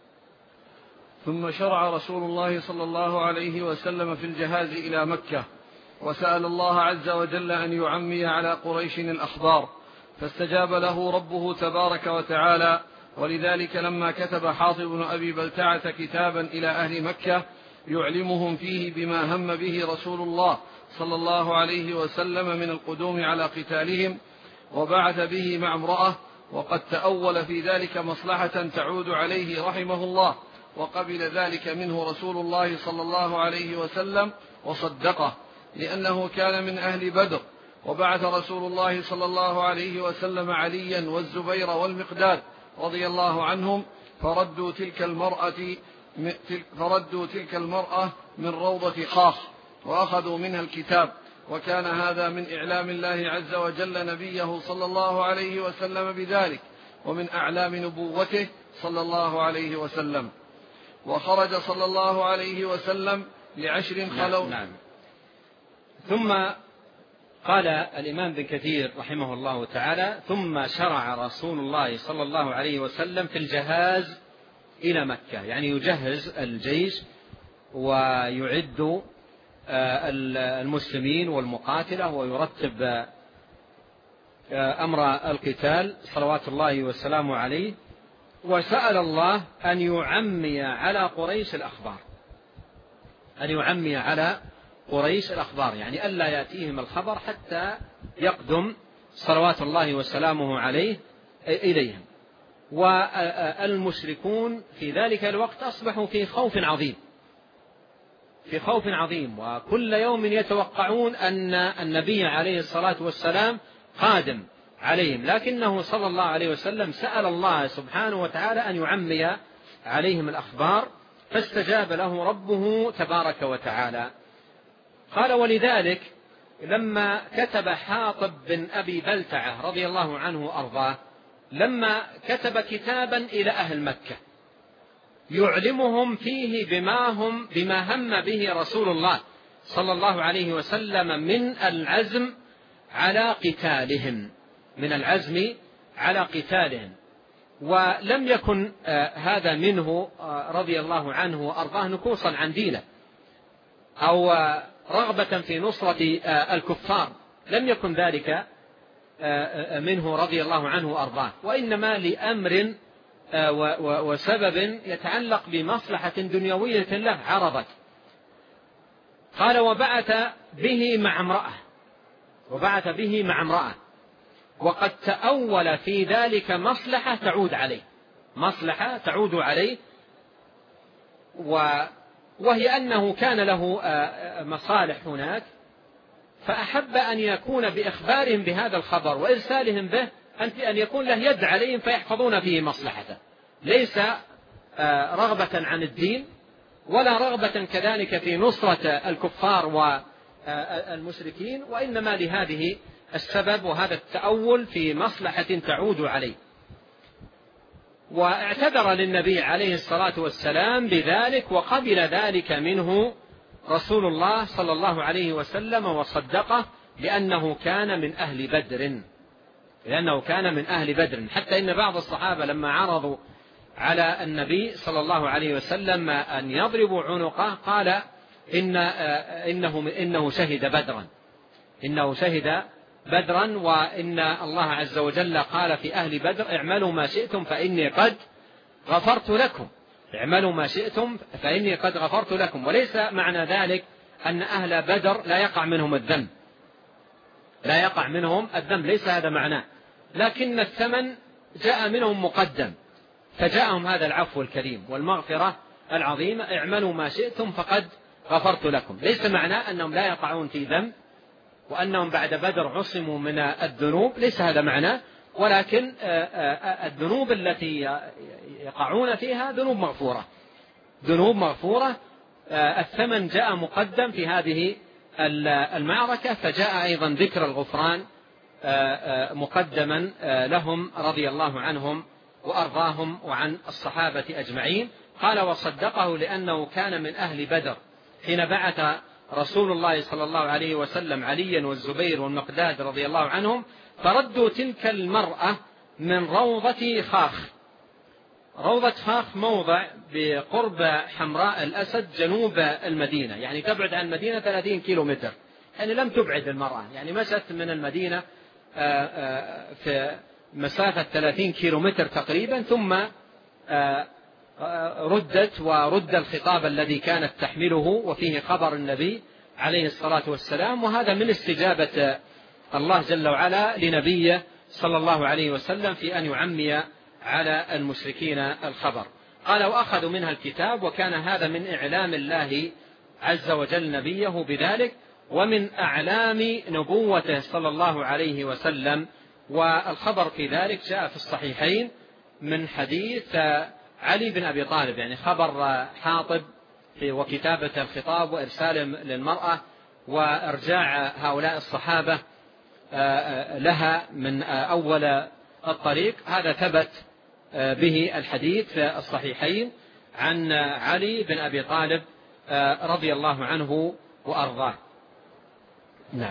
ثم شرع رسول الله صلى الله عليه وسلم في الجهاز إلى مكة، وسأل الله عز وجل أن يعمي على قريش الأخبار، فاستجاب له ربه تبارك وتعالى. ولذلك لما كتب حاطب بن أبي بلتعة كتابا إلى أهل مكة يعلمهم فيه بما هم به رسول الله صلى الله عليه وسلم من القدوم على قتالهم، وبعث به مع امرأة، وقد تأول في ذلك مصلحة تعود عليه رحمه الله، وقبل ذلك منه رسول الله صلى الله عليه وسلم وصدقه، لأنه كان من أهل بدر. وبعث رسول الله صلى الله عليه وسلم عليا والزبير والمقداد رضي الله عنهم فردوا تلك المرأة فردوا تلك المرأة من روضة خاخ وأخذوا منها الكتاب، وكان هذا من إعلام الله عز وجل نبيه صلى الله عليه وسلم بذلك، ومن أعلام نبوته صلى الله عليه وسلم. وخرج صلى الله عليه وسلم لعشر خلو. نعم. نعم. ثم قال الإمام ابن كثير رحمه الله تعالى: ثم شرع رسول الله صلى الله عليه وسلم في الجهاز إلى مكة، يعني يجهز الجيش ويعد المسلمين والمقاتلة ويرتب أمر القتال صلوات الله والسلام عليه. وسأل الله أن يعمي على قريش الأخبار، أن يعمي على قريش الأخبار، يعني ألا يأتيهم الخبر حتى يقدم صلوات الله وسلامه عليه إليهم. والمشركون في ذلك الوقت أصبحوا في خوف عظيم في خوف عظيم وكل يوم يتوقعون أن النبي عليه الصلاة والسلام قادم عليهم، لكنه صلى الله عليه وسلم سأل الله سبحانه وتعالى أن يعمي عليهم الأخبار، فاستجاب له ربه تبارك وتعالى. قال: ولذلك لما كتب حاطب بن أبي بلتعة رضي الله عنه وأرضاه، لما كتب كتابا إلى أهل مكة يعلمهم فيه بما هم بما هم به رسول الله صلى الله عليه وسلم من العزم على قتالهم من العزم على قتالهم ولم يكن آه هذا منه آه رضي الله عنه وأرضاه نكوصا عن دينه أو آه رغبة في نصرة آه الكفار، لم يكن ذلك آه منه رضي الله عنه وأرضاه، وإنما لأمر آه وسبب يتعلق بمصلحة دنيوية له عرضت. قال: وبعث به مع امرأة وبعث به مع امرأة وقد تأول في ذلك مصلحة تعود عليه مصلحة تعود عليه وهي أنه كان له مصالح هناك، فأحب أن يكون بإخبارهم بهذا الخبر وإرسالهم به أن يكون له يد عليهم فيحفظون فيه مصلحته، ليس رغبة عن الدين ولا رغبة كذلك في نصرة الكفار والمشركين، وإنما لهذه السبب وهذا التأول في مصلحة تعود عليه. واعتذر للنبي عليه الصلاة والسلام بذلك، وقبل ذلك منه رسول الله صلى الله عليه وسلم وصدقه، لأنه كان من أهل بدر لأنه كان من أهل بدر حتى إن بعض الصحابة لما عرضوا على النبي صلى الله عليه وسلم أن يضربوا عنقه قال إن إنه إنه شهد بدرا إنه شهد بدرا وإن الله عز وجل قال في أهل بدر: اعملوا ما شئتم فإني قد غفرت لكم اعملوا ما شئتم فإني قد غفرت لكم. وليس معنى ذلك أن أهل بدر لا يقع منهم الذنب لا يقع منهم الذنب ليس هذا معناه، لكن الثمن جاء منهم مقدم، فجاءهم هذا العفو الكريم والمغفرة العظيمة: اعملوا ما شئتم فقد غفرت لكم. ليس معناه أنهم لا يقعون في ذنب وأنهم بعد بدر عصموا من الذنوب، ليس هذا معناه، ولكن الذنوب التي يقعون فيها ذنوب مغفورة، ذنوب مغفورة. الثمن جاء مقدم في هذه المعركة، فجاء أيضا ذكر الغفران مقدما لهم رضي الله عنهم وأرضاهم وعن الصحابة أجمعين. قال وصدقه لأنه كان من أهل بدر حين بعث رسول الله صلى الله عليه وسلم عليا والزبير والمقداد رضي الله عنهم فردوا تلك المرأة من روضة خاخ. روضة خاخ موضع بقرب حمراء الأسد جنوب المدينة، يعني تبعد عن المدينة ثلاثين كيلو متر، يعني لم تبعد المرأة، يعني مشت من المدينة في مسافة ثلاثين كيلو متر تقريبا، ثم ردت ورد الخطاب الذي كانت تحمله وفيه خبر النبي عليه الصلاة والسلام، وهذا من استجابة الله جل وعلا لنبيه صلى الله عليه وسلم في أن يعمي على المشركين الخبر. قال وأخذوا منها الكتاب، وكان هذا من إعلام الله عز وجل نبيه بذلك ومن أعلام نبوته صلى الله عليه وسلم. والخبر في ذلك جاء في الصحيحين من حديث علي بن أبي طالب، يعني خبر حاطب وكتابة الخطاب وإرسال للمرأة وإرجاع هؤلاء الصحابة لها من أول الطريق، هذا ثبت به الحديث في الصحيحين عن علي بن أبي طالب رضي الله عنه وأرضاه. نعم.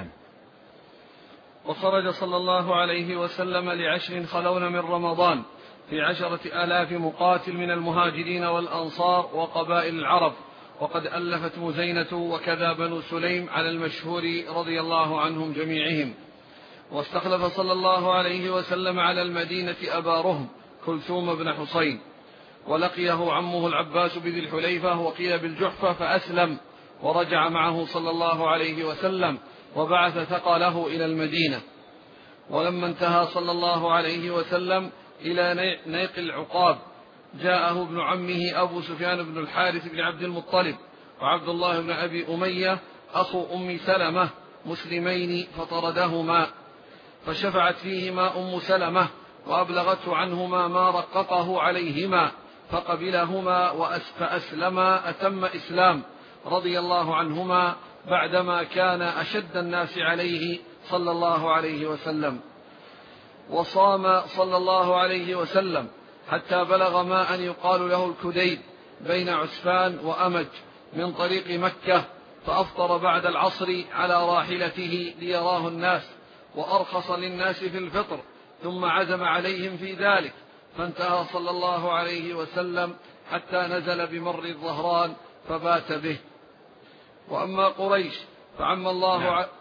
وخرج صلى الله عليه وسلم لعشر خلون من رمضان في عشرة آلاف مقاتل من المهاجرين والأنصار وقبائل العرب، وقد ألفت مزينة وكذا بنو سليم على المشهور رضي الله عنهم جميعهم. واستخلف صلى الله عليه وسلم على المدينة أبا رهم كلثوم بن حصين، ولقيه عمه العباس بذي الحليفة وقيل بالجحفة فأسلم، ورجع معه صلى الله عليه وسلم وبعث ثقله إلى المدينة. ولما انتهى صلى الله عليه وسلم إلى نيق العقاب جاءه ابن عمه أبو سفيان بن الحارث بن عبد المطلب وعبد الله بن أبي أمية أخو أم سلمة مسلمين فطردهما، فشفعت فيهما أم سلمة وأبلغته عنهما ما رققه عليهما فقبلهما فأسلما أتم إسلام رضي الله عنهما بعدما كان أشد الناس عليه صلى الله عليه وسلم. وصام صلى الله عليه وسلم حتى بلغ ما أن يقال له الكديد بين عسفان وأمج من طريق مكة، فأفطر بعد العصر على راحلته ليراه الناس، وأرخص للناس في الفطر، ثم عزم عليهم في ذلك، فانتهى صلى الله عليه وسلم حتى نزل بمر الظهران فبات به. وأما قريش فعم الله نعم. ع...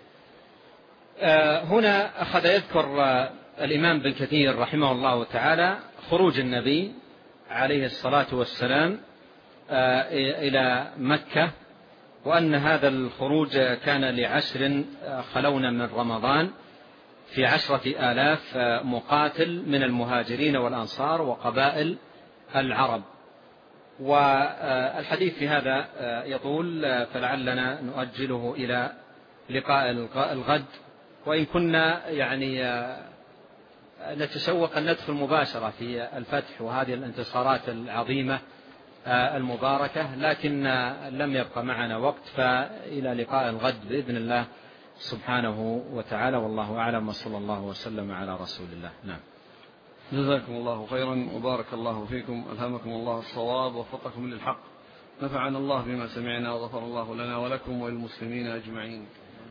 آه هنا أخذ يذكر آه الإمام بن كثير رحمه الله تعالى خروج النبي عليه الصلاة والسلام آه إلى مكة، وأن هذا الخروج كان لعشر خلون من رمضان في عشرة آلاف مقاتل من المهاجرين والأنصار وقبائل العرب. والحديث في هذا يطول، فلعلنا نؤجله إلى لقاء الغد، وإن كنا يعني نتشوق أن ندخل مباشرة في الفتح وهذه الانتصارات العظيمة المباركة، لكن لم يبقى معنا وقت، فإلى لقاء الغد بإذن الله سبحانه وتعالى، والله أعلم، وصلى الله وسلم على رسول الله. نعم. جزاكم الله خيرا وبارك الله فيكم، ألهمكم الله الصواب ووفقكم للحق، نفعنا الله بما سمعنا وغفر الله لنا ولكم وللمسلمين أجمعين.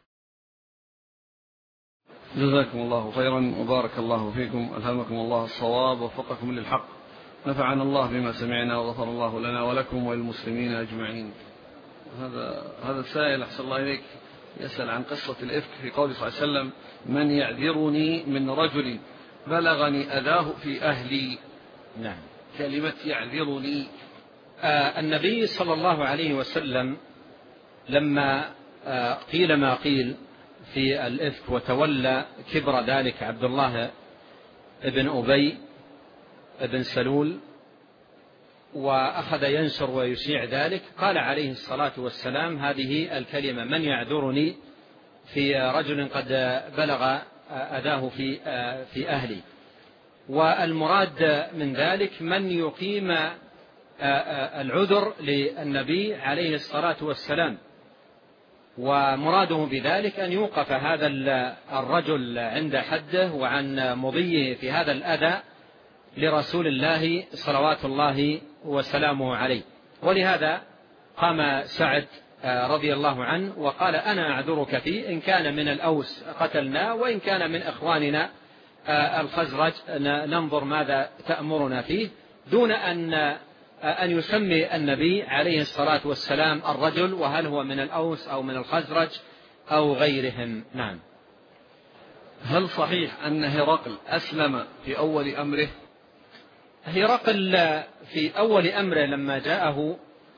جزاكم الله خيرا وبارك الله فيكم، ألهمكم الله الصواب ووفقكم للحق، نفعنا الله بما سمعنا وغفر الله لنا ولكم وللمسلمين أجمعين. هذا هذا السائل أحسن الله إليك يسأل عن قصة الإفك في قول صلى الله عليه وسلم: من يعذرني من رجل بلغني أذاه في أهلي. نعم. كلمة يعذرني، آه النبي صلى الله عليه وسلم لما آه قيل ما قيل في الإفك وتولى كبر ذلك عبد الله ابن أبي ابن سلول وأخذ ينشر ويشيع ذلك، قال عليه الصلاة والسلام هذه الكلمة: من يعذرني في رجل قد بلغ أذاه في في أهلي. والمراد من ذلك من يقيم العذر للنبي عليه الصلاة والسلام، ومراده بذلك أن يوقف هذا الرجل عند حده وعن مضيه في هذا الأذى لرسول الله صلوات الله وسلامه عليه. ولهذا قام سعد رضي الله عنه وقال أنا أعذرك فيه، إن كان من الأوس قتلنا وإن كان من إخواننا الخزرج ننظر ماذا تأمرنا فيه، دون أن أن يسمي النبي عليه الصلاة والسلام الرجل وهل هو من الأوس أو من الخزرج أو غيرهم. نعم. هل صحيح أن هرقل أسلم في أول أمره؟ هرقل في أول أمره لما جاءه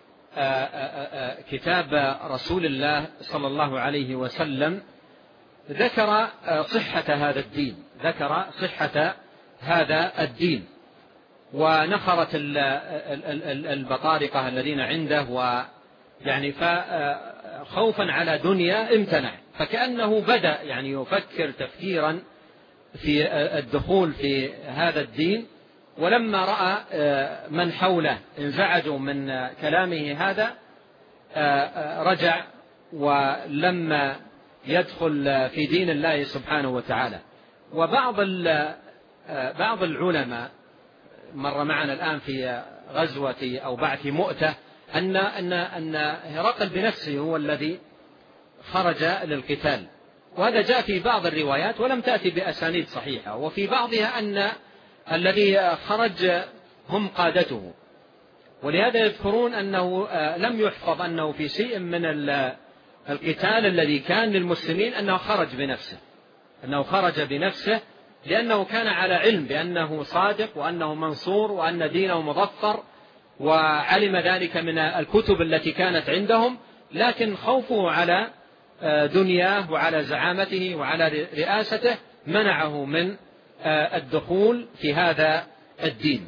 كتاب رسول الله صلى الله عليه وسلم ذكر صحة هذا الدين، ذكر صحة هذا الدين، ونخرت البطارقة الذين عنده، ويعني خوفا على دنيا امتنع، فكأنه بدأ يعني يفكر تفكيرا في الدخول في هذا الدين. ولما رأى من حوله انزعجوا من كلامه هذا رجع ولما يدخل في دين الله سبحانه وتعالى. وبعض بعض العلماء مر معنا الآن في غزوة أو بعث مؤتة أن أن أن هرقل بنفسه هو الذي خرج للقتال، وهذا جاء في بعض الروايات ولم تأتي بأسانيد صحيحة، وفي بعضها أن الذي خرج هم قادته. ولهذا يذكرون أنه لم يحفظ أنه في شيء من القتال الذي كان للمسلمين أنه خرج بنفسه، أنه خرج بنفسه لأنه كان على علم بأنه صادق وأنه منصور وأن دينه مظفر، وعلم ذلك من الكتب التي كانت عندهم، لكن خوفه على دنياه وعلى زعامته وعلى رئاسته منعه من الدخول في هذا الدين.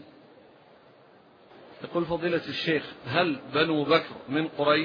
يقول فضيلة الشيخ: هل بنو بكر من قريش؟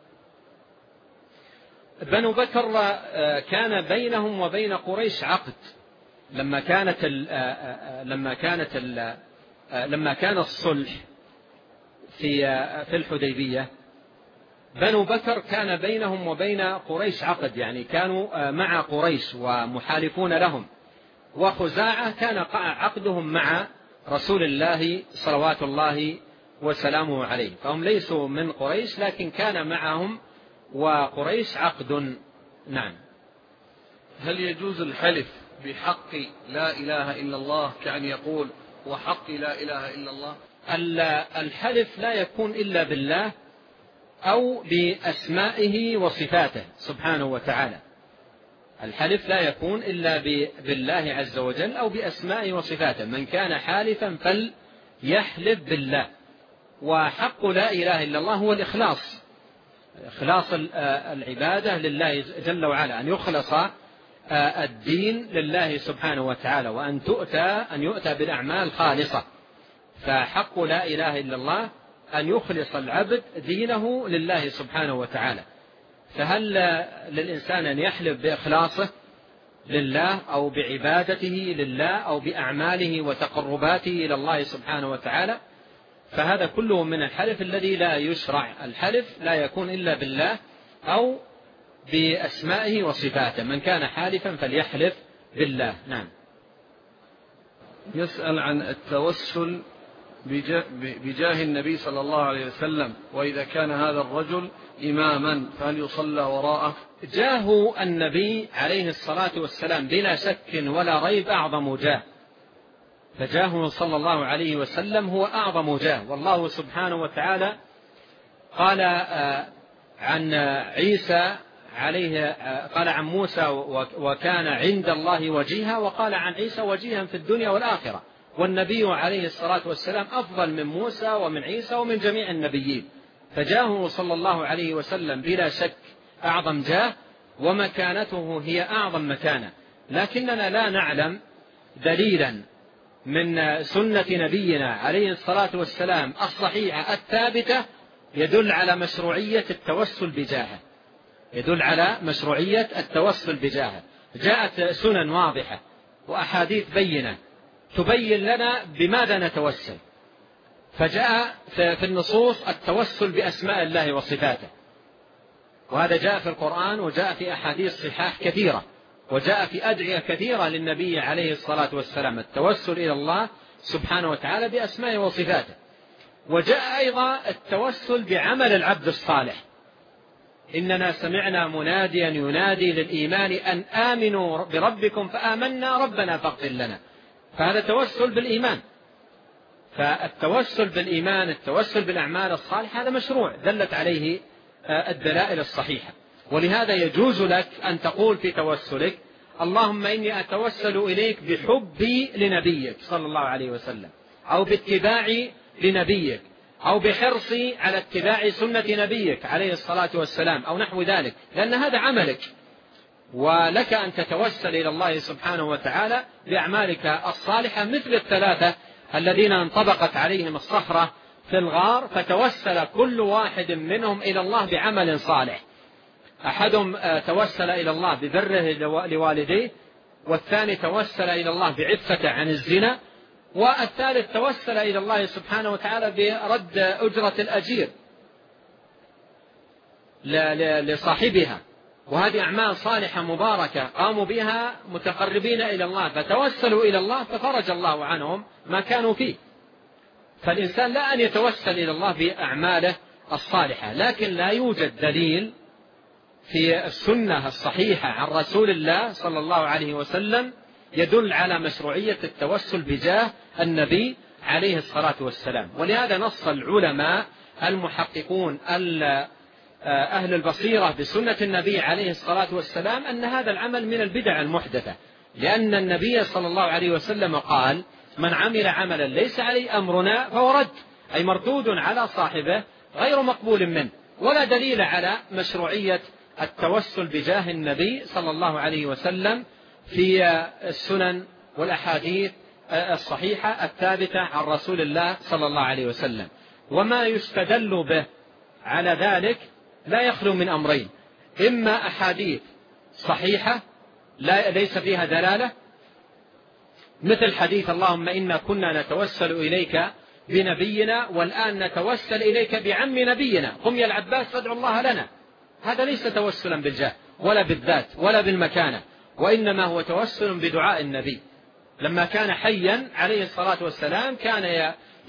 بنو بكر كان بينهم وبين قريش عقد لما كانت لما كانت لما كان الصلح في في الحديبية. بنو بكر كان بينهم وبين قريش عقد، يعني كانوا مع قريش ومحالفون لهم، وخزاعة كان عقدهم مع رسول الله صلوات الله وسلامه عليه، فهم ليسوا من قريش لكن كان معهم وقريش عقد. نعم. هل يجوز الحلف بحق لا إله إلا الله كأن يقول وحق لا إله إلا الله؟ الحلف لا يكون إلا بالله أو بأسمائه وصفاته سبحانه وتعالى. الحلف لا يكون إلا بالله عز وجل أو بأسمائه وصفاته. من كان حالفا فليحلف بالله. وحق لا إله إلا الله هو الإخلاص، إخلاص العبادة لله جل وعلا، أن يخلص الدين لله سبحانه وتعالى، وأن تؤتى أن يؤتى بالأعمال خالصة. فحق لا إله إلا الله أن يخلص العبد دينه لله سبحانه وتعالى. فهل للإنسان أن يحلف بإخلاصه لله أو بعبادته لله أو بأعماله وتقرباته إلى الله سبحانه وتعالى؟ فهذا كله من الحلف الذي لا يشرع. الحلف لا يكون إلا بالله أو بأسمائه وصفاته. من كان حالفا فليحلف بالله. نعم. يسأل عن التوسل بجاه النبي صلى الله عليه وسلم، وإذا كان هذا الرجل إماما فهل يصلى وراءه؟ جاه النبي عليه الصلاة والسلام بلا شك ولا ريب أعظم جاه، فجاهه صلى الله عليه وسلم هو أعظم جاه. والله سبحانه وتعالى قال عن عيسى عليه قال عن موسى وكان عند الله وجيها، وقال عن عيسى وجيها في الدنيا والآخرة. والنبي عليه الصلاة والسلام أفضل من موسى ومن عيسى ومن جميع النبيين، فجاهه صلى الله عليه وسلم بلا شك أعظم جاه، ومكانته هي أعظم مكانة. لكننا لا نعلم دليلا من سنة نبينا عليه الصلاة والسلام الصحيحة الثابتة يدل على مشروعية التوسل بجاهه. يدل على مشروعية التوسل بجاهه. جاءت سنن واضحة وأحاديث بينة تبين لنا بماذا نتوسل، فجاء في النصوص التوسل بأسماء الله وصفاته، وهذا جاء في القرآن وجاء في أحاديث صحاح كثيرة، وجاء في أدعية كثيرة للنبي عليه الصلاة والسلام التوسل إلى الله سبحانه وتعالى بأسماء وصفاته. وجاء أيضا التوسل بعمل العبد الصالح، إننا سمعنا مناديا ينادي للإيمان أن آمنوا بربكم فآمنا ربنا فاغفر لنا، فهذا توسل بالإيمان. فالتوسل بالإيمان، التوسل بالأعمال الصالحة، هذا مشروع دلت عليه الدلائل الصحيحة. ولهذا يجوز لك أن تقول في توسلك اللهم إني أتوسل إليك بحبي لنبيك صلى الله عليه وسلم، أو باتباعي لنبيك، أو بحرصي على اتباع سنة نبيك عليه الصلاة والسلام، أو نحو ذلك، لأن هذا عملك، ولك أن تتوسل إلى الله سبحانه وتعالى بأعمالك الصالحة، مثل الثلاثة الذين انطبقت عليهم الصخرة في الغار فتوسل كل واحد منهم إلى الله بعمل صالح. أحدهم توسل إلى الله ببره لوالديه، والثاني توسل إلى الله بعفته عن الزنا، والثالث توسل إلى الله سبحانه وتعالى برد أجرة الأجير لصاحبها. وهذه أعمال صالحة مباركة قاموا بها متقربين إلى الله، فتوسلوا إلى الله ففرج الله عنهم ما كانوا فيه. فالإنسان لا أن يتوسل إلى الله بأعماله الصالحة، لكن لا يوجد دليل في السنة الصحيحة عن رسول الله صلى الله عليه وسلم يدل على مشروعية التوسل بجاه النبي عليه الصلاة والسلام. ولهذا نص العلماء المحققون أهل البصيرة بسنة النبي عليه الصلاة والسلام أن هذا العمل من البدع المحدثة، لأن النبي صلى الله عليه وسلم قال من عمل عملا ليس عليه أمرنا فهو رد، أي مردود على صاحبه غير مقبول منه. ولا دليل على مشروعية التوسل بجاه النبي صلى الله عليه وسلم في السنن والأحاديث الصحيحة الثابتة عن رسول الله صلى الله عليه وسلم. وما يستدل به على ذلك لا يخلو من أمرين: إما أحاديث صحيحة لا ليس فيها دلالة، مثل حديث اللهم إنا كنا نتوسل إليك بنبينا والآن نتوسل إليك بعم نبينا قم يا العباس فادعوا الله لنا، هذا ليس توسلا بالجاه ولا بالذات ولا بالمكانة، وإنما هو توسل بدعاء النبي. لما كان حيا عليه الصلاة والسلام كان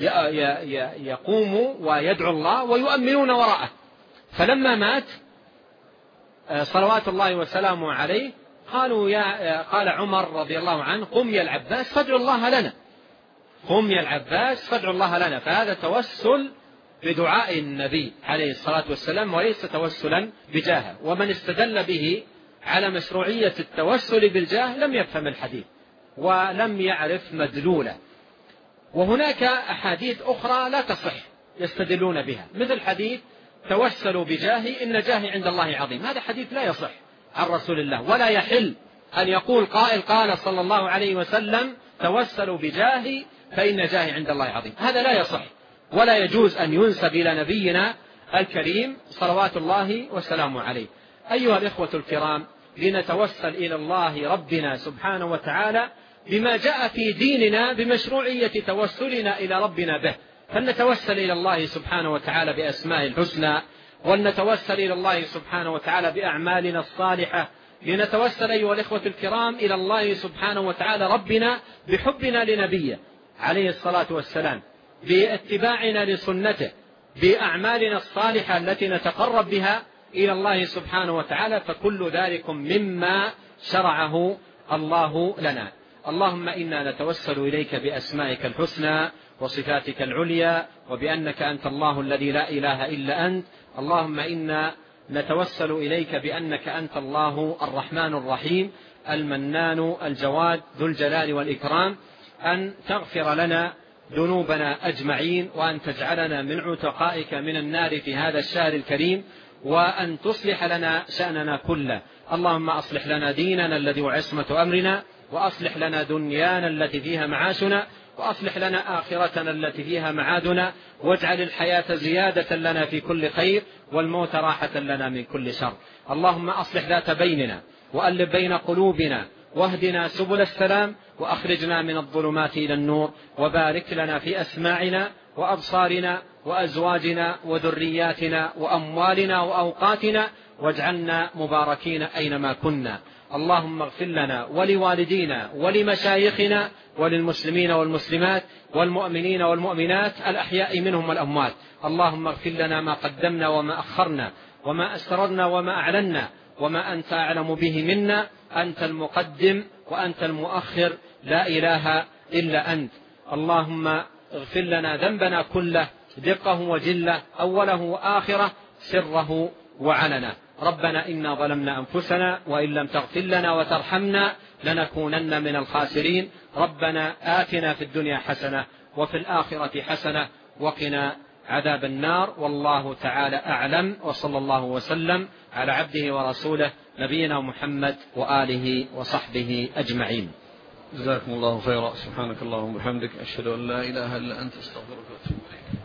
يقوم ويدعو الله ويؤمنون وراءه، فلما مات صلوات الله وسلامه عليه قالوا يا قال عمر رضي الله عنه قم يا العباس فادعوا الله لنا، قم يا العباس فادعوا الله لنا. فهذا توسل بدعاء النبي عليه الصلاة والسلام وليس توسلا بجاهه. ومن استدل به على مشروعية التوسل بالجاه لم يفهم الحديث ولم يعرف مدلوله. وهناك أحاديث أخرى لا تصح يستدلون بها، مثل حديث توسلوا بجاهي إن جاهي عند الله عظيم، هذا حديث لا يصح عن رسول الله، ولا يحل أن يقول قائل قال صلى الله عليه وسلم توسلوا بجاهي فإن جاهي عند الله عظيم، هذا لا يصح ولا يجوز أن ينسب إلى نبينا الكريم صلوات الله وسلامه عليه. أيها الإخوة الكرام، لنتوسل إلى الله ربنا سبحانه وتعالى بما جاء في ديننا بمشروعية توسلنا إلى ربنا به، فلنتوسل إلى الله سبحانه وتعالى بأسماء الحسنى، ولنتوسل إلى الله سبحانه وتعالى بأعمالنا الصالحة، لنتوسل أيها الإخوة الكرام إلى الله سبحانه وتعالى ربنا بحبنا لنبيه عليه الصلاة والسلام، باتباعنا لسنته، بأعمالنا الصالحة التي نتقرب بها إلى الله سبحانه وتعالى، فكل ذلك مما شرعه الله لنا. اللهم إنا نتوسل إليك بأسمائك الحسنى وصفاتك العليا وبأنك أنت الله الذي لا إله إلا أنت. اللهم إنا نتوسل إليك بأنك أنت الله الرحمن الرحيم المنان الجواد ذو الجلال والإكرام، أن تغفر لنا ذنوبنا أجمعين، وأن تجعلنا من عتقائك من النار في هذا الشهر الكريم، وأن تصلح لنا شأننا كله. اللهم أصلح لنا ديننا الذي هو عصمة أمرنا، وأصلح لنا دنيانا التي فيها معاشنا، وأصلح لنا آخرتنا التي فيها معادنا، واجعل الحياة زيادة لنا في كل خير والموت راحة لنا من كل شر. اللهم أصلح ذات بيننا وألف بين قلوبنا واهدنا سبل السلام وأخرجنا من الظلمات إلى النور، وبارك لنا في أسماعنا وأبصارنا وأزواجنا وذرياتنا وأموالنا وأوقاتنا، واجعلنا مباركين أينما كنا. اللهم اغفر لنا ولوالدينا ولمشايخنا وللمسلمين والمسلمات والمؤمنين والمؤمنات الأحياء منهم والأموات. اللهم اغفر لنا ما قدمنا وما أخرنا وما أسررنا وما أعلنا وما أنت أعلم به منا، أنت المقدم وأنت المؤخر، لا إله إلا أنت. اللهم اغفر لنا ذنبنا كله، دقه وجله، أوله وآخره، سره وعلنه. ربنا إنا ظلمنا أنفسنا وإن لم تغفر لنا وترحمنا لنكونن من الخاسرين. ربنا آتنا في الدنيا حسنة وفي الآخرة حسنة وقنا عذاب النار. والله تعالى أعلم، وصلى الله وسلم على عبده ورسوله نبينا محمد وآله وصحبه أجمعين. جزاكم الله خيرا. سبحانك اللهم وبحمدك، أشهد أن لا إله إلا أنت، أستغفرك وأتوب إليك.